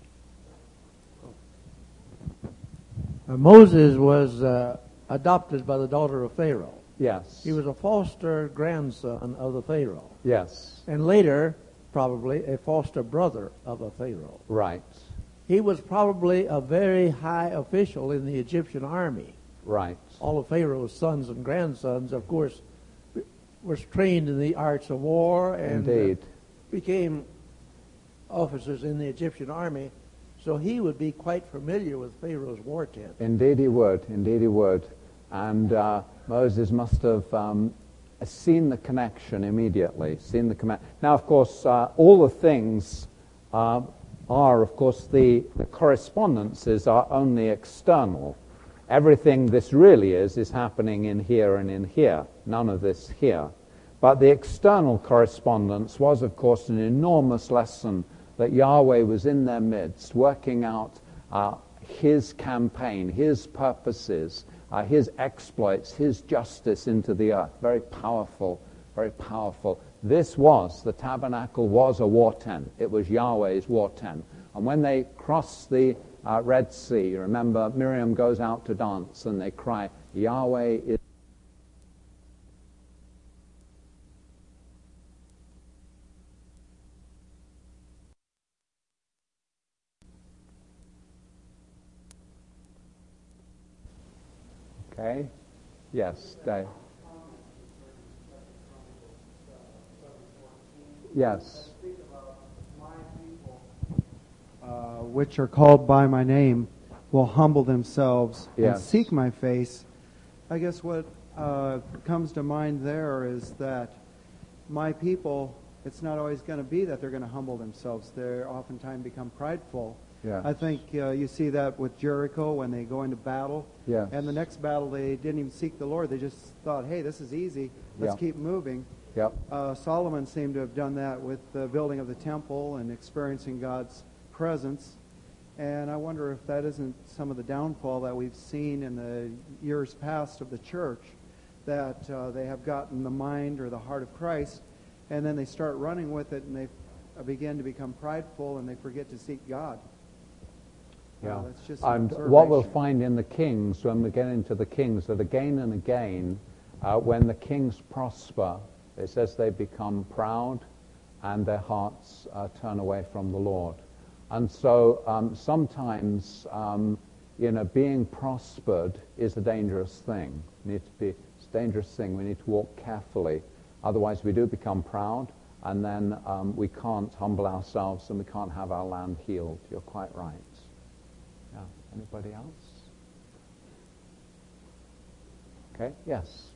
Moses was adopted by the daughter of Pharaoh. Yes. He was a foster grandson of the Pharaoh. Yes. And later, probably, a foster brother of a Pharaoh. Right. He was probably a very high official in the Egyptian army. Right. All of Pharaoh's sons and grandsons, of course, were trained in the arts of war and became officers in the Egyptian army. So he would be quite familiar with Pharaoh's war tent. Indeed he would. Indeed he would. And Moses must have seen the connection immediately. Now, of course, all the things are, of course, the correspondences are only external. Everything this really is happening in here and in here. None of this here. But the external correspondence was, of course, an enormous lesson that Yahweh was in their midst, working out his campaign, his purposes, his exploits, his justice into the earth. Very powerful, very powerful. The tabernacle was a war tent. It was Yahweh's war tent. And when they crossed the Red Sea, remember Miriam goes out to dance and they cry, Yahweh is... Okay? Yes, Dave. Yes. Which are called by my name will humble themselves and seek my face. I guess what comes to mind there is that my people, it's not always going to be that they're going to humble themselves. They oftentimes become prideful. Yes. I think you see that with Jericho when they go into battle. Yes. And the next battle, they didn't even seek the Lord. They just thought, hey, this is easy. Let's keep moving. Yep. Solomon seemed to have done that with the building of the temple and experiencing God's presence. And I wonder if that isn't some of the downfall that we've seen in the years past of the church, that they have gotten the mind or the heart of Christ, and then they start running with it, and they begin to become prideful, and they forget to seek God. Yeah. That's just and what we'll find in the kings, when we get into the kings, that again and again, when the kings prosper, it says they become proud and their hearts turn away from the Lord. And so sometimes, being prospered is a dangerous thing. It's a dangerous thing. We need to walk carefully. Otherwise, we do become proud, and then we can't humble ourselves and we can't have our land healed. You're quite right. Yeah. Anybody else? Okay. Yes.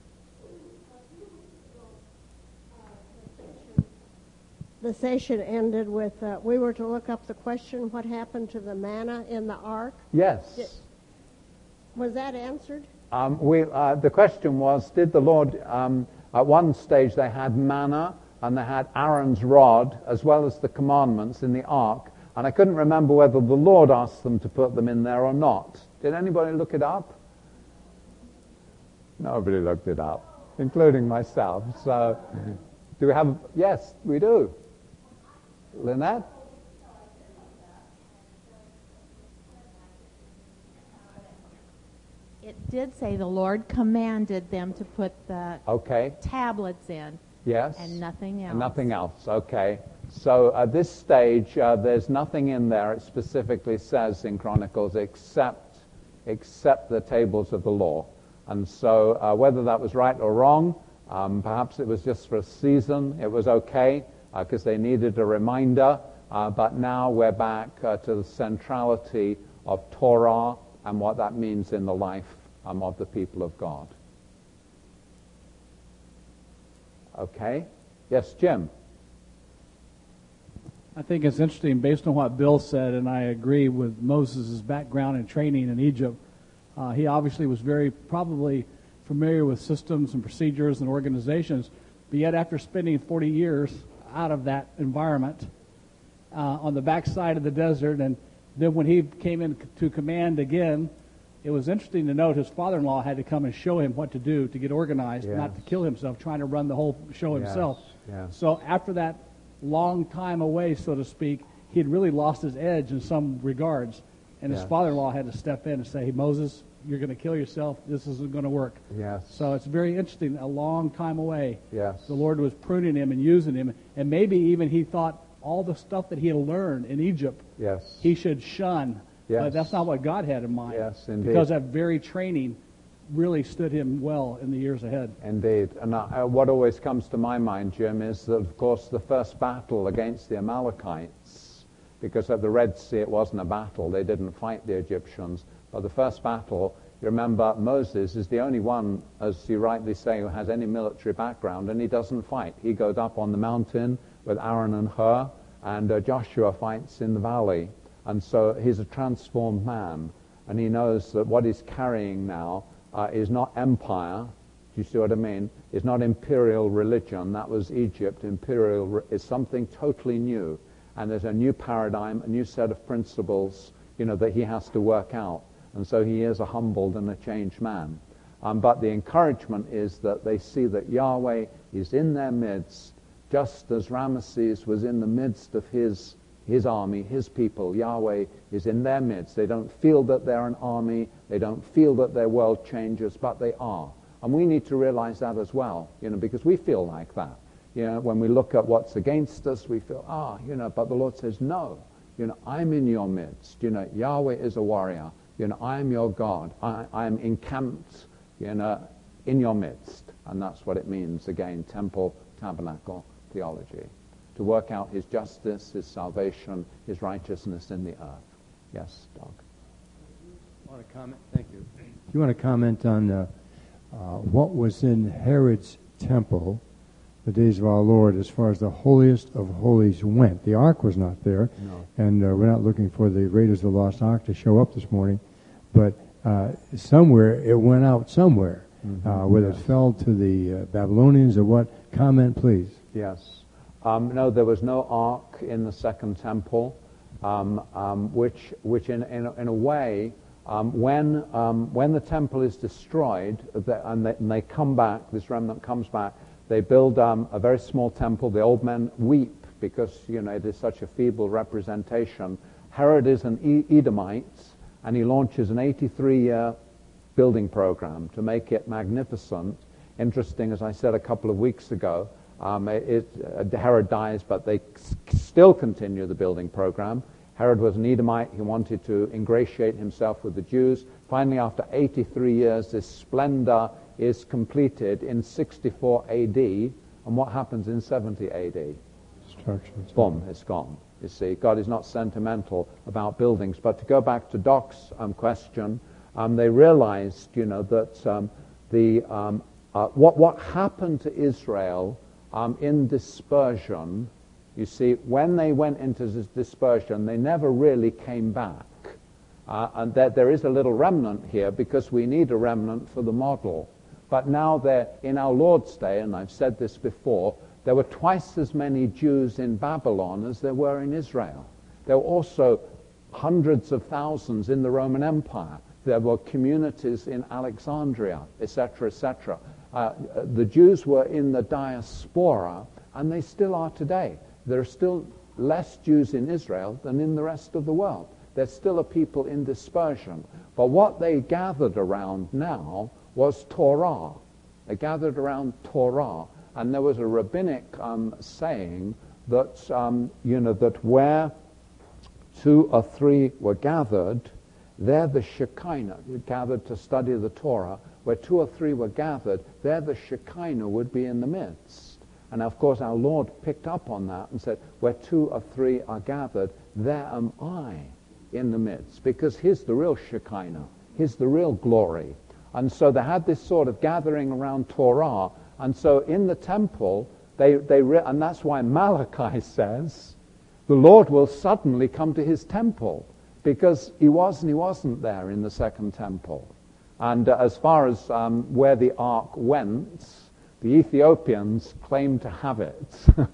The session ended with, we were to look up the question, what happened to the manna in the ark? Yes. Was that answered? The question was, did the Lord, at one stage they had manna, and they had Aaron's rod as well as the commandments in the ark. And I couldn't remember whether the Lord asked them to put them in there or not. Did anybody look it up? Nobody looked it up, including myself. So, do we have... Yes, we do. Lynette? It did say the Lord commanded them to put the tablets in. Yes. And nothing else. And nothing else, okay. So at this stage, there's nothing in there. It specifically says in Chronicles, except the tables of the law. And so whether that was right or wrong, perhaps it was just for a season. It was okay because they needed a reminder. But now we're back to the centrality of Torah and what that means in the life of the people of God. Okay? Yes, Jim? I think it's interesting, based on what Bill said, and I agree with Moses' background and training in Egypt. He obviously was probably familiar with systems and procedures and organizations, but yet after spending 40 years out of that environment on the backside of the desert, and then when he came into command again, it was interesting to note his father-in-law had to come and show him what to do to get organized, not to kill himself, trying to run the whole show himself. Yes. So after that long time away, so to speak, he had really lost his edge in some regards. And his father-in-law had to step in and say, hey, Moses, you're going to kill yourself. This isn't going to work. Yes. So it's very interesting. A long time away, yes, the Lord was pruning him and using him. And maybe even he thought all the stuff that he had learned in Egypt, yes, he should shun. Yes. But that's not what God had in mind. Yes, indeed. Because that very training really stood him well in the years ahead. Indeed. And what always comes to my mind, Jim, is that, of course, the first battle against the Amalekites, because at the Red Sea it wasn't a battle, they didn't fight the Egyptians, but the first battle, you remember, Moses is the only one, as you rightly say, who has any military background, and he doesn't fight. He goes up on the mountain with Aaron and Hur, and Joshua fights in the valley. And so he's a transformed man, and he knows that what he's carrying now is not empire. Do you see what I mean? It's not imperial religion. That was Egypt. Imperial is something totally new, and there's a new paradigm, a new set of principles, that he has to work out. And so he is a humbled and a changed man. But the encouragement is that they see that Yahweh is in their midst, just as Ramesses was in the midst of his army, his people. Yahweh is in their midst. They don't feel that they're an army. They don't feel that they're world changers, but they are. And we need to realize that as well, because we feel like that. When we look at what's against us, we feel, but the Lord says, no, I'm in your midst. Yahweh is a warrior. I am your God. I am encamped, in your midst. And that's what it means, again, temple, tabernacle theology. To work out his justice, his salvation, his righteousness in the earth. Yes, Doug. You want to comment? Thank you. Do you want to comment on what was in Herod's temple the days of our Lord as far as the holiest of holies went? The ark was not there, and we're not looking for the Raiders of the Lost Ark to show up this morning, but somewhere it went out somewhere, whether it fell to the Babylonians or what. Comment, please. Yes. No, there was no ark in the second temple, which in a way, when the temple is destroyed and they come back, this remnant comes back, they build a very small temple. The old men weep because it is such a feeble representation. Herod is an Edomite, and he launches an 83-year building program to make it magnificent. Interesting, as I said a couple of weeks ago, Herod dies, but they still continue the building program. Herod was an Edomite. He wanted to ingratiate himself with the Jews. Finally, after 83 years, this splendor is completed in 64 AD. And what happens in 70 AD? Destruction. Boom, it's gone. You see, God is not sentimental about buildings. But to go back to Doc's question, they realized, that what happened to Israel in dispersion, you see, when they went into this dispersion, they never really came back. And that there is a little remnant here because we need a remnant for the model. But now they're in our Lord's day, and I've said this before, There were twice as many Jews in Babylon as there were in Israel. There were also hundreds of thousands in the Roman Empire. There were communities in Alexandria, etc., etc. The Jews were in the diaspora, and they still are today. There are still less Jews in Israel than in the rest of the world. There's still a people in dispersion. But what they gathered around now was Torah. They gathered around Torah. And there was a rabbinic saying that, that where 2 or 3 were gathered, there the Shekinah, gathered to study the Torah, where 2 or 3 were gathered, there the Shekinah would be in the midst. And of course our Lord picked up on that and said, where 2 or 3 are gathered, there am I in the midst. Because he's the real Shekinah, he's the real glory. And so they had this sort of gathering around Torah. And so in the temple, and that's why Malachi says, the Lord will suddenly come to his temple, because he was and he wasn't there in the second temple. And as far as where the ark went, the Ethiopians claim to have it.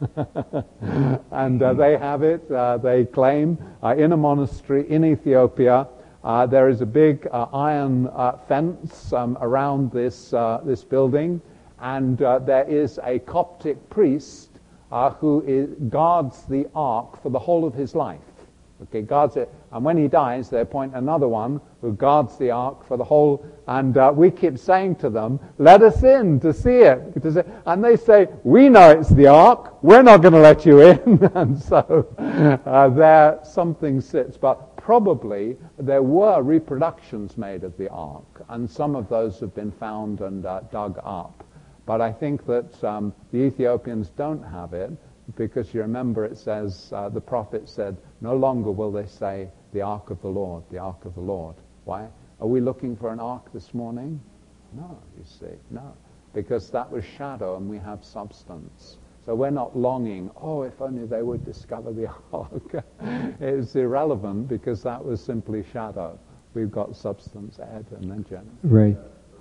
And they have it, they claim, in a monastery in Ethiopia. There is a big iron fence around this building. And there is a Coptic priest who guards the ark for the whole of his life. Okay, guards it. And when he dies, they appoint another one who guards the ark for the whole. And we keep saying to them, let us in to see it. And they say, we know it's the ark. We're not going to let you in. And so there something sits. But probably there were reproductions made of the ark. And some of those have been found and dug up. But I think that the Ethiopians don't have it, because you remember it says, the prophet said, no longer will they say, the ark of the Lord, the ark of the Lord. Why? Are we looking for an ark this morning? No, you see, no. Because that was shadow and we have substance. So we're not longing, if only they would discover the ark. It's irrelevant, because that was simply shadow. We've got substance. Ed, and then Jen. Right.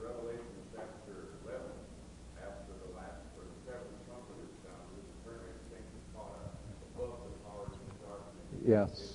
Yes.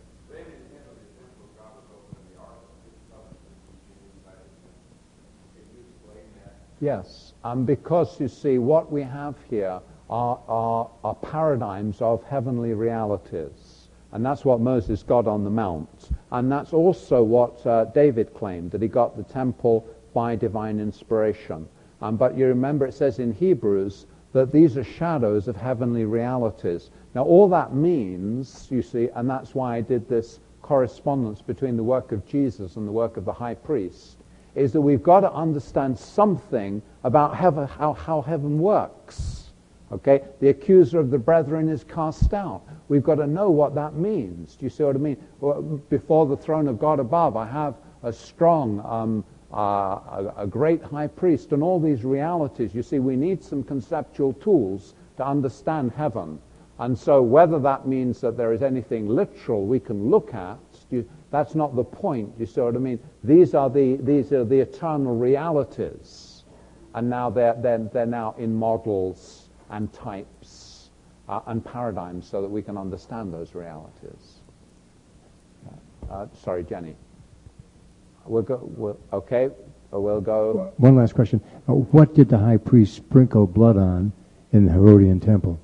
Yes, because you see, what we have here are paradigms of heavenly realities. And that's what Moses got on the Mount. And that's also what David claimed, that he got the temple by divine inspiration. But you remember it says in Hebrews that these are shadows of heavenly realities. Now all that means, you see, and that's why I did this correspondence between the work of Jesus and the work of the high priest, is that we've got to understand something about heaven, how heaven works. Okay? The accuser of the brethren is cast out. We've got to know what that means. Do you see what I mean? Before the throne of God above, I have a strong, a great high priest, and all these realities. You see, we need some conceptual tools to understand heaven. And so whether that means that there is anything literal we can look at, that's not the point. You see what I mean? These are the eternal realities, and now they're now in models and types and paradigms, so that we can understand those realities. Sorry, Jenny. We'll go. We'll go. One last question: what did the high priest sprinkle blood on in the Herodian temple?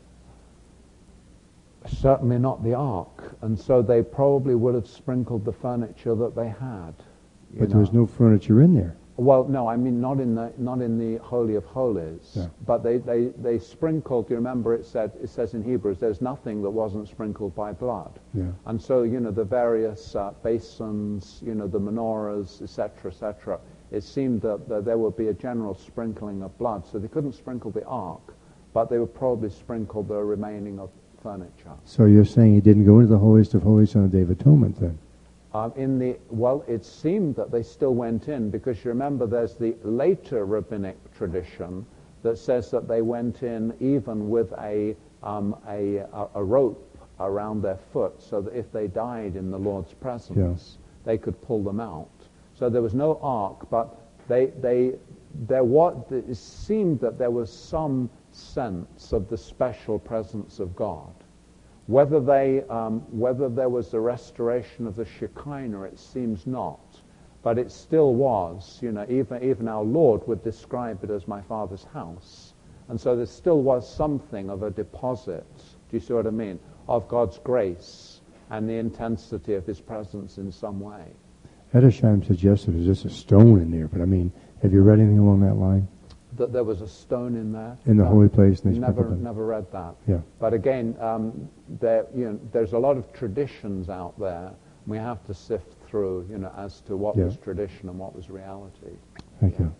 Certainly not the ark, and so they probably would have sprinkled the furniture that they had. But there was no furniture in there. Well, no, I mean not in the Holy of Holies. Yeah. But they sprinkled. You remember it says in Hebrews, there's nothing that wasn't sprinkled by blood. Yeah. And so the various basins, the menorahs, etc. It seemed that there would be a general sprinkling of blood. So they couldn't sprinkle the ark, but they would probably sprinkle the remaining of furniture. So you're saying he didn't go into the holiest of holies on the Day of Atonement then? It seemed that they still went in, because you remember there's the later rabbinic tradition that says that they went in even with a rope around their foot, so that if they died in the Lord's presence, they could pull them out. So there was no ark, but it seemed that there was some sense of the special presence of God. Whether there was a restoration of the Shekinah, it seems not. But it still was, even our Lord would describe it as my Father's house. And so there still was something of a deposit, do you see what I mean, of God's grace and the intensity of his presence in some way. Edersheim suggested there's just a stone in there, but I mean, have you read anything along that line? That there was a stone in there? In the holy place? Never read that. Yeah. But again, there's a lot of traditions out there. We have to sift through, as to what was tradition and what was reality. Thank you.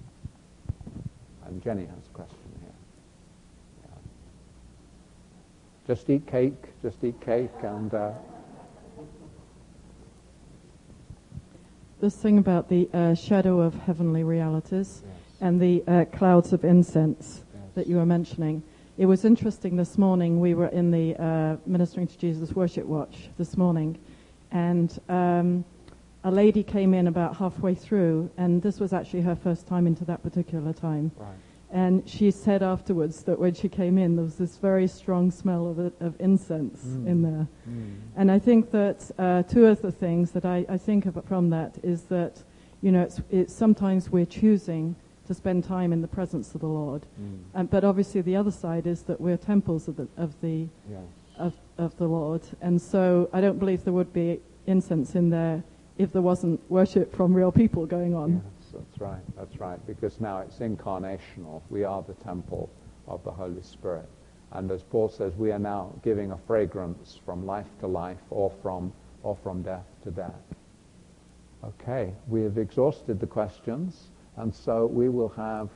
And Jenny has a question here. Yeah. Just eat cake, and... This thing about the shadow of heavenly realities and the clouds of incense that you were mentioning. It was interesting this morning, we were in the Ministering to Jesus Worship Watch this morning, and a lady came in about halfway through, and this was actually her first time into that particular time. Right. And she said afterwards that when she came in, there was this very strong smell of incense in there. And I think that two of the things that I think of from that is that, it's sometimes we're choosing to spend time in the presence of the Lord. But obviously the other side is that we're temples of the Lord. And so I don't believe there would be incense in there if there wasn't worship from real people going on. Yes, that's right, because now it's incarnational. We are the temple of the Holy Spirit. And as Paul says, we are now giving a fragrance from life to life or from death to death. Okay, we have exhausted the questions, and so we will have,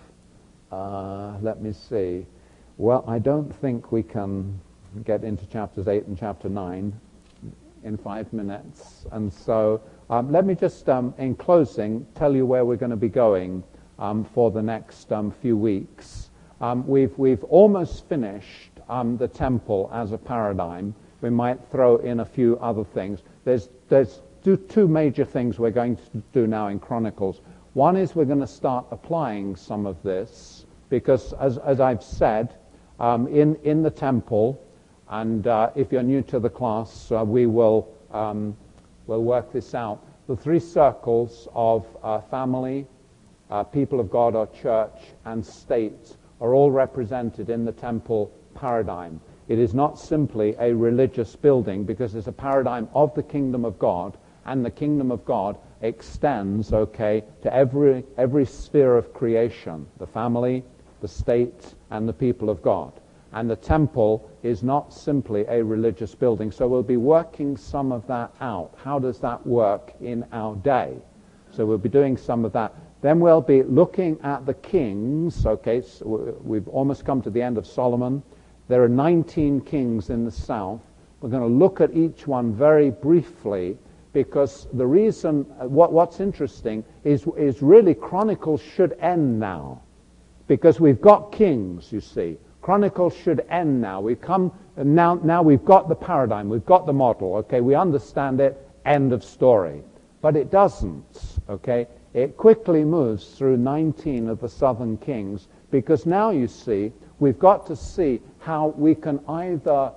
let me see. Well, I don't think we can get into chapters 8 and chapter 9 in 5 minutes, and so let me just, in closing, tell you where we're going to be going for the next few weeks. We've almost finished the temple as a paradigm. We might throw in a few other things. There's two major things we're going to do now in Chronicles. One is we're going to start applying some of this, because as I've said, in the temple, and if you're new to the class, we will we'll work this out. The three circles of family, people of God or church, and state are all represented in the temple paradigm. It is not simply a religious building, because it's a paradigm of the kingdom of God, and the kingdom of God extends, to every sphere of creation, the family, the state, and the people of God. And the temple is not simply a religious building. So we'll be working some of that out. How does that work in our day? So we'll be doing some of that. Then we'll be looking at the kings. So we've almost come to the end of Solomon. There are 19 kings in the south. We're going to look at each one very briefly, because the reason, what's interesting is really Chronicles should end now. Because we've got kings, you see. Chronicles should end now. We've come, now we've got the paradigm, we've got the model, we understand it, end of story. But it doesn't, It quickly moves through 19 of the southern kings, because now you see, we've got to see how we can either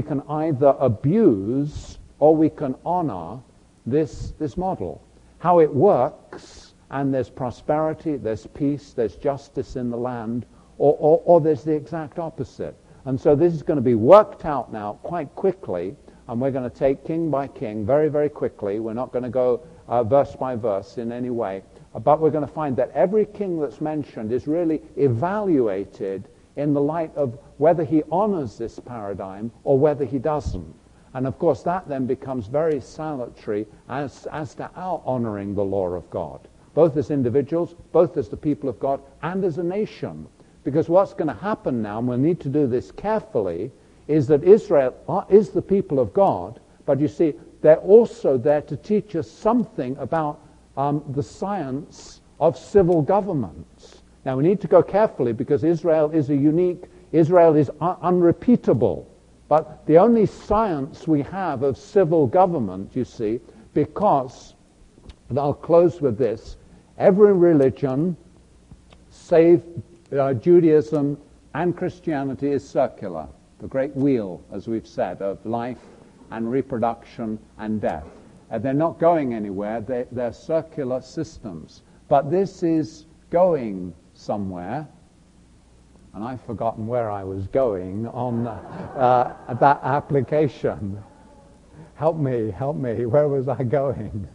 abuse or we can honor this model. How it works, and there's prosperity, there's peace, there's justice in the land, or there's the exact opposite. And so this is going to be worked out now quite quickly, and we're going to take king by king very, very quickly. We're not going to go verse by verse in any way, but we're going to find that every king that's mentioned is really evaluated in the light of whether he honors this paradigm or whether he doesn't. And of course that then becomes very salutary as to our honoring the law of God, both as individuals, both as the people of God, and as a nation. Because what's going to happen now, and we'll need to do this carefully, is that Israel is the people of God, but you see, they're also there to teach us something about the science of civil government. Now, we need to go carefully, because Israel is unrepeatable. But the only science we have of civil government, you see, because, and I'll close with this, every religion, save Judaism, And Christianity is circular, the great wheel, as we've said, of life and reproduction and death. They're not going anywhere. They're circular systems. But this is going somewhere. And I've forgotten where I was going on that application. Help me. Where was I going?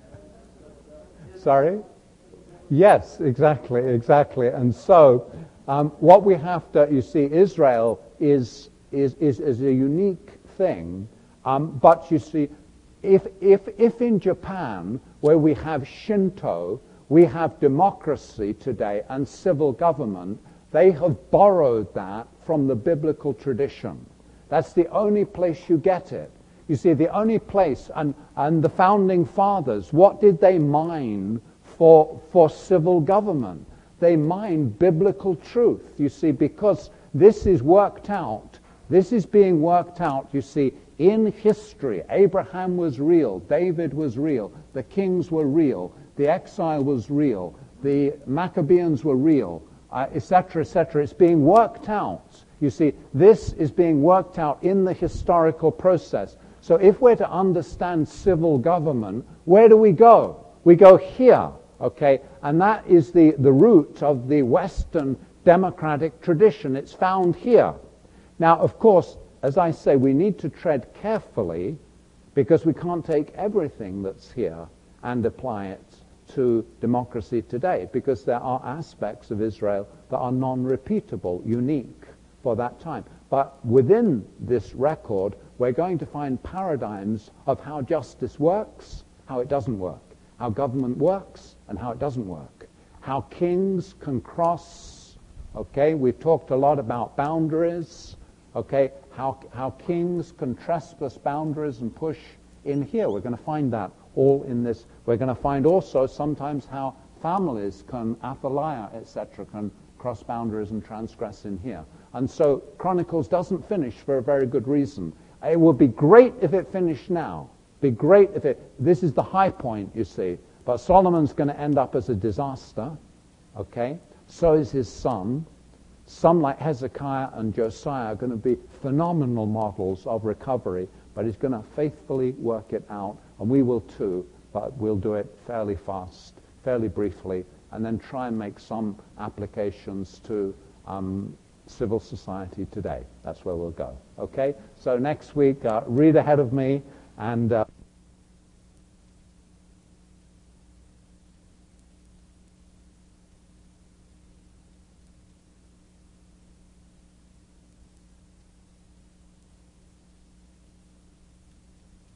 Sorry? Yes, exactly. And so, what we have to, you see, Israel is a unique thing. But you see, if in Japan, where we have Shinto, we have democracy today and civil government, they have borrowed that from the biblical tradition. That's the only place you get it. You see, the only place, and the founding fathers, what did they mine for civil government? They mined biblical truth, you see, because this is worked out. This is being worked out, you see, in history. Abraham was real. David was real. The kings were real. The exile was real. The Maccabeans were real, etc., etc. It's being worked out. You see, this is being worked out in the historical process. So if we're to understand civil government, where do we go? We go here, okay? And that is the root of the Western democratic tradition. It's found here. Now, of course, as I say, we need to tread carefully because we can't take everything that's here and apply it to democracy today, because there are aspects of Israel that are non-repeatable, unique for that time. But within this record, we're going to find paradigms of how justice works, how it doesn't work, how government works, and how it doesn't work, how kings can cross, okay? We've talked a lot about boundaries, okay? How kings can trespass boundaries and push in here. We're going to find that all in this. We're going to find also sometimes how families can, Athaliah, etc., can cross boundaries and transgress in here. And so Chronicles doesn't finish for a very good reason. It would be great if it finished now. Be great if this is the high point, you see. But Solomon's going to end up as a disaster, okay? So is his son. Some like Hezekiah and Josiah are going to be phenomenal models of recovery, but he's going to faithfully work it out, and we will too, but we'll do it fairly fast, fairly briefly, and then try and make some applications to civil society today. That's where we'll go. Okay? So next week, read ahead of me, and